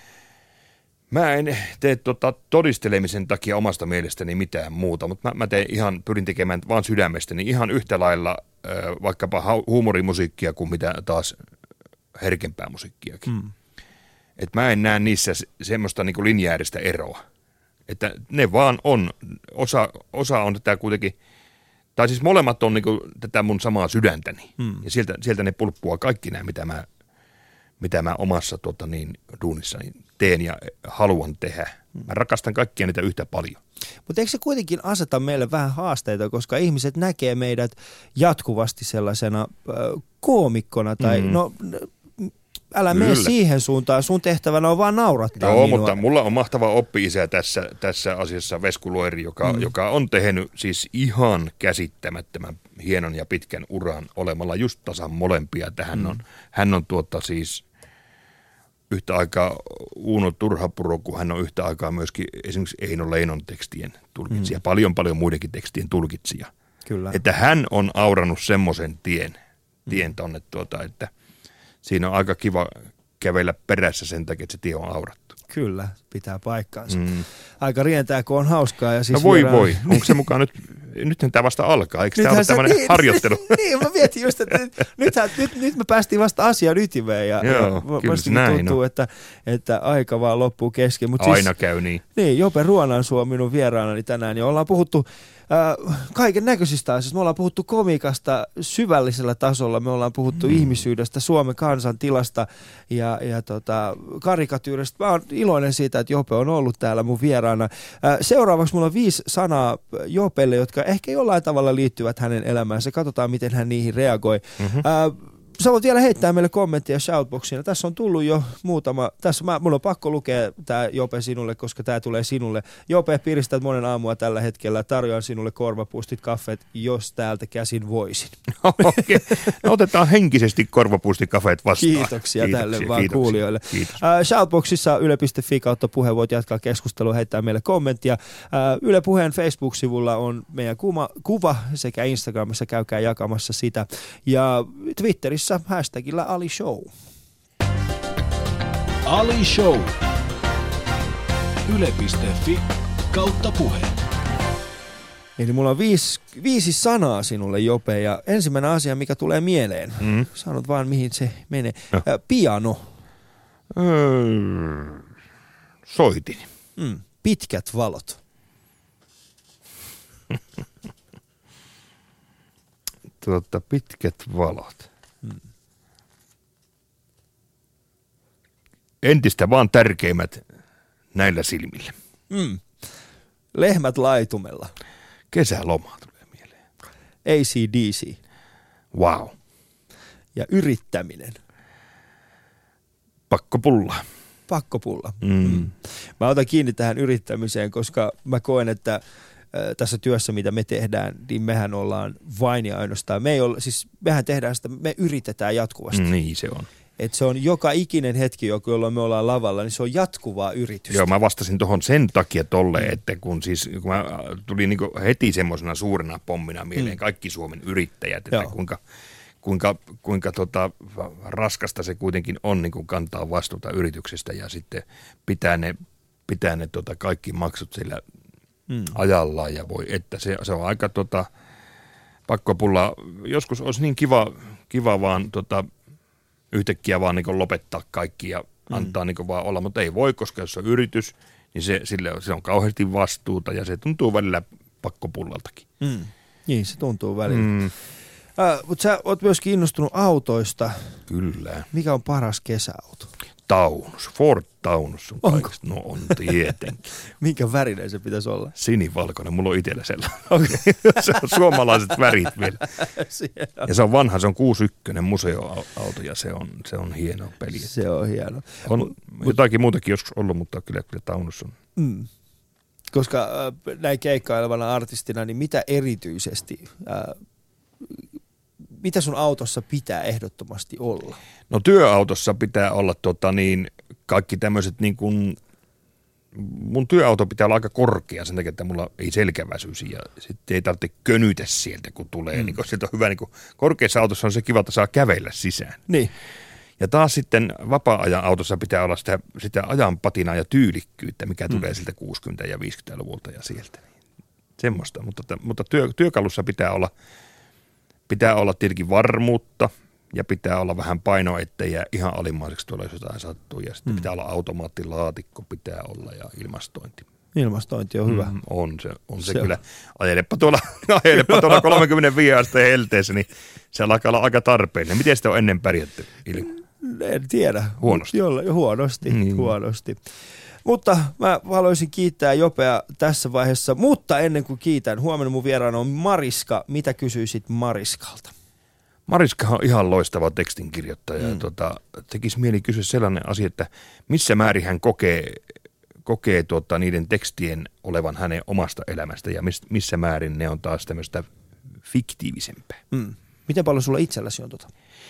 Speaker 1: Mä en tee tota todistelemisen takia omasta mielestäni mitään muuta, mutta mä, mä teen ihan, pyrin tekemään vaan sydämestäni ihan yhtä lailla äh, vaikkapa huumorimusiikkia kuin mitä taas herkempää musiikkiakin. Mm. Et mä en näe niissä semmoista niinku linjääristä eroa. Että ne vaan on, osa, osa on tätä kuitenkin, tai siis molemmat on niinku tätä mun samaa sydäntäni. Mm. Ja sieltä, sieltä ne pulppua kaikki nämä, mitä mä, mitä mä omassa tuota, niin, duunissani teen ja haluan tehdä. Mä rakastan kaikkia niitä yhtä paljon.
Speaker 3: Mutta eikö se kuitenkin aseta meille vähän haasteita, koska ihmiset näkee meidät jatkuvasti sellaisena äh, koomikkona tai mm. no... Älä mene siihen suuntaan, sun tehtävänä on vaan naurattaa
Speaker 1: Joo,
Speaker 3: minua.
Speaker 1: Mutta mulla on mahtava oppi-isä tässä, tässä asiassa, Vesku Loeri, joka, mm. joka on tehnyt siis ihan käsittämättömän hienon ja pitkän uran olemalla just tasan molempia. Hän on, mm. hän on tuota siis yhtä aikaa Uuno Turhapuro, kun hän on yhtä aikaa myöskin esimerkiksi Eino Leinon tekstien tulkitsija, mm. paljon paljon muidenkin tekstien tulkitsija.
Speaker 3: Kyllä.
Speaker 1: Että hän on aurannut semmoisen tien, tien tonne tuota, että siinä on aika kiva kävellä perässä sen takia, että se tie on aurattu.
Speaker 3: Kyllä, pitää paikkaansa. Mm. Aika rientää, kun on hauskaa. Ja siis
Speaker 1: no voi
Speaker 3: vieraan...
Speaker 1: voi. Onko se mukaan nyt, nythän tämä vasta alkaa, eikö tämä ole tämmöinen niin, harjoittelu?
Speaker 3: Niin, mä mietin just, että nyt, nythän, nyt, nyt me päästiin vasta asian ytimeen ja,
Speaker 1: Joo,
Speaker 3: ja
Speaker 1: kyllä se näin
Speaker 3: tuntuu,
Speaker 1: on.
Speaker 3: Että, että aika vaan loppuu kesken. Mut
Speaker 1: Aina
Speaker 3: siis,
Speaker 1: käy niin.
Speaker 3: Niin, Jope Ruonansuo minun vieraanani tänään ja ollaan puhuttu Äh, kaiken näköisistä asioista. Me ollaan puhuttu komiikasta syvällisellä tasolla, me ollaan puhuttu mm. ihmisyydestä, Suomen kansan tilasta ja, ja tota, karikatyyristä. Mä oon iloinen siitä, että Jope on ollut täällä mun vieraana. Äh, seuraavaksi mulla on viisi sanaa Jopelle, jotka ehkä jollain tavalla liittyvät hänen elämäänsä. Katsotaan, miten hän niihin reagoi. Mm-hmm. Äh, Sä voit vielä heittää meille kommenttia shoutboxiin. Tässä on tullut jo muutama. Tässä mä, mulla on pakko lukea tämä Jope sinulle, koska tämä tulee sinulle. Jope, piristät monen aamua tällä hetkellä. Tarjoan sinulle korvapuustit, kaffeet, jos täältä käsin voisin.
Speaker 1: Okei. No, otetaan henkisesti korvapuustit, kaffeet vastaan.
Speaker 3: Kiitoksia, kiitoksia tälle vaan
Speaker 1: kiitoksia,
Speaker 3: kuulijoille.
Speaker 1: Kiitos.
Speaker 3: Uh, shoutboxissa yle piste fi kautta puhe voit jatkaa keskustelua, heittää meille kommenttia. Uh, Yle Puheen Facebook-sivulla on meidän kuva, kuva sekä Instagramissa käykää jakamassa sitä. Ja Twitterissä hashtagillä Ali Show.
Speaker 2: Ali Show. yle piste fi kautta puhe.
Speaker 3: Eli mulla on viisi, viisi sanaa sinulle, Jope, ja ensimmäinen asia, mikä tulee mieleen. Mm. Sanot vaan, mihin se menee. No. Ä, piano.
Speaker 1: Öö, soitin.
Speaker 3: Mm. Pitkät valot.
Speaker 1: Tuota, pitkät valot. Mm. Entistä vaan tärkeimmät näillä silmillä.
Speaker 3: Mm. Lehmät laitumella.
Speaker 1: Kesäloma tulee mieleen.
Speaker 3: A C D C.
Speaker 1: Wow.
Speaker 3: Ja yrittäminen.
Speaker 1: Pakkopulla.
Speaker 3: Pakkopulla.
Speaker 1: Mm. Mm.
Speaker 3: Mä otan kiinni tähän yrittämiseen, koska mä koen, että tässä työssä, mitä me tehdään, niin mehän ollaan vain ja ainoastaan. Me ei olla, siis mehän tehdään sitä, me yritetään jatkuvasti.
Speaker 1: Mm, niin se on.
Speaker 3: Että se on joka ikinen hetki, jolloin me ollaan lavalla, niin se on jatkuvaa yritystä.
Speaker 1: Joo, mä vastasin tuohon sen takia tolleen, että kun siis kun mä tuli niinku heti semmoisena suurena pommina mieleen mm. kaikki Suomen yrittäjät, että Joo. kuinka, kuinka, kuinka tota, raskasta se kuitenkin on niin kuin kantaa vastuuta yrityksestä ja sitten pitää ne, pitää ne tota, kaikki maksut sillä mm. ajallaan ja voi, että se, se on aika tota, pakkopulla. Joskus olisi niin kiva, kiva vaan tota, yhtäkkiä vaan niin lopettaa kaikki ja antaa mm. niin vaan olla, mutta ei voi, koska jos on yritys, niin se, sille, se on kauheasti vastuuta ja se tuntuu välillä pakkopullaltakin.
Speaker 3: Mm. Niin, se tuntuu välillä.
Speaker 1: Mm.
Speaker 3: Äh, mutta sä oot myös kiinnostunut autoista.
Speaker 1: Kyllä.
Speaker 3: Mikä on paras kesäauto?
Speaker 1: Taunus. Ford Taunus on kaikista. No on tietenkin.
Speaker 3: Minkä värinen se pitäisi olla?
Speaker 1: Sinivalkoinen. Mulla on itsellä sellainen. Okay. Se on suomalaiset värit vielä. Ja se on vanha. Se on kuusikymmentäyksi museoauto ja se on, se on hieno peli.
Speaker 3: Se on hieno.
Speaker 1: On Mut, jotakin muutakin joskus ollut, mutta kyllä, kyllä Taunus on.
Speaker 3: Mm. Koska äh, näin keikkailevana artistina, niin mitä erityisesti, äh, mitä sun autossa pitää ehdottomasti olla?
Speaker 1: No työautossa pitää olla tota niin, kaikki tämmöiset niin kuin, mun työauto pitää olla aika korkea sen takia, että mulla ei selkäväsyisi ja sitten ei tarvitse könytä sieltä, kun tulee. Mm. Niin kun sieltä on hyvä, niin kun korkeassa autossa on se kiva, että saa kävellä sisään.
Speaker 3: Niin.
Speaker 1: Ja taas sitten vapaa-ajan autossa pitää olla sitä, sitä ajan patinaa ja tyylikkyyttä, mikä mm. tulee siltä kuusikymmentä- ja viisikymmentäluvulta ja sieltä. Semmoista, mutta, mutta työ, työkalussa pitää olla, pitää olla tietenkin varmuutta ja pitää olla vähän painoa, ettei jää ihan alimmaiseksi tuolla, jos jotain sattuu. Ja sitten mm. pitää olla automaattilaatikko, pitää olla ja ilmastointi.
Speaker 3: Ilmastointi on hyvä. Mm,
Speaker 1: on se, on se, se kyllä. Ajelepa tuolla, ajelepa tuolla kolmekymmentäviisi asteen helteessä, niin se alkaa olla aika tarpeellinen. Miten sitä on ennen pärjätty?
Speaker 3: En tiedä.
Speaker 1: Huonosti.
Speaker 3: Jolla, huonosti, mm. huonosti. Mutta mä haluaisin kiittää Jopea tässä vaiheessa, mutta ennen kuin kiitän, huomenna mun vieraana on Mariska. Mitä kysyisit Mariskalta?
Speaker 1: Mariska on ihan loistava tekstinkirjoittaja. Mm. Tota, tekisi mieli kysyä sellainen asia, että missä määrin hän kokee, kokee tuota, niiden tekstien olevan hänen omasta elämästä ja miss, missä määrin ne on taas tämmöistä fiktiivisempää.
Speaker 3: Mm. Miten paljon sulla itselläsi on tota?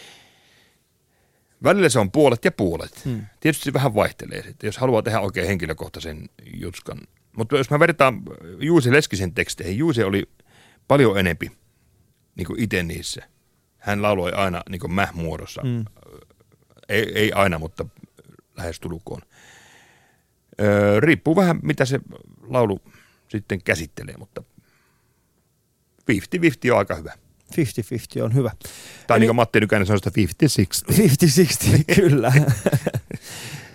Speaker 1: Välillä se on puolet ja puolet. Hmm. Tietysti se vähän vaihtelee sitten, jos haluaa tehdä oikein henkilökohtaisen jutskan. Mutta jos mä vertaan Juusi Leskisen teksteihin, Juusi oli paljon enempi niin kuin itse niissä. Hän lauloi aina niin kuin mäh-muodossa. Hmm. Ei, ei aina, mutta lähes tulukoon. Öö, riippuu vähän, mitä se laulu sitten käsittelee, mutta viisikymmentä viisikymmentä on aika hyvä.
Speaker 3: viisikymmentä viisikymmentä on hyvä.
Speaker 1: Tai Eli, niin kuin Matti Nykänen sanoi sitä viisikymmentä kuusikymmentä.
Speaker 3: viisikymmentä kuusikymmentä, kyllä.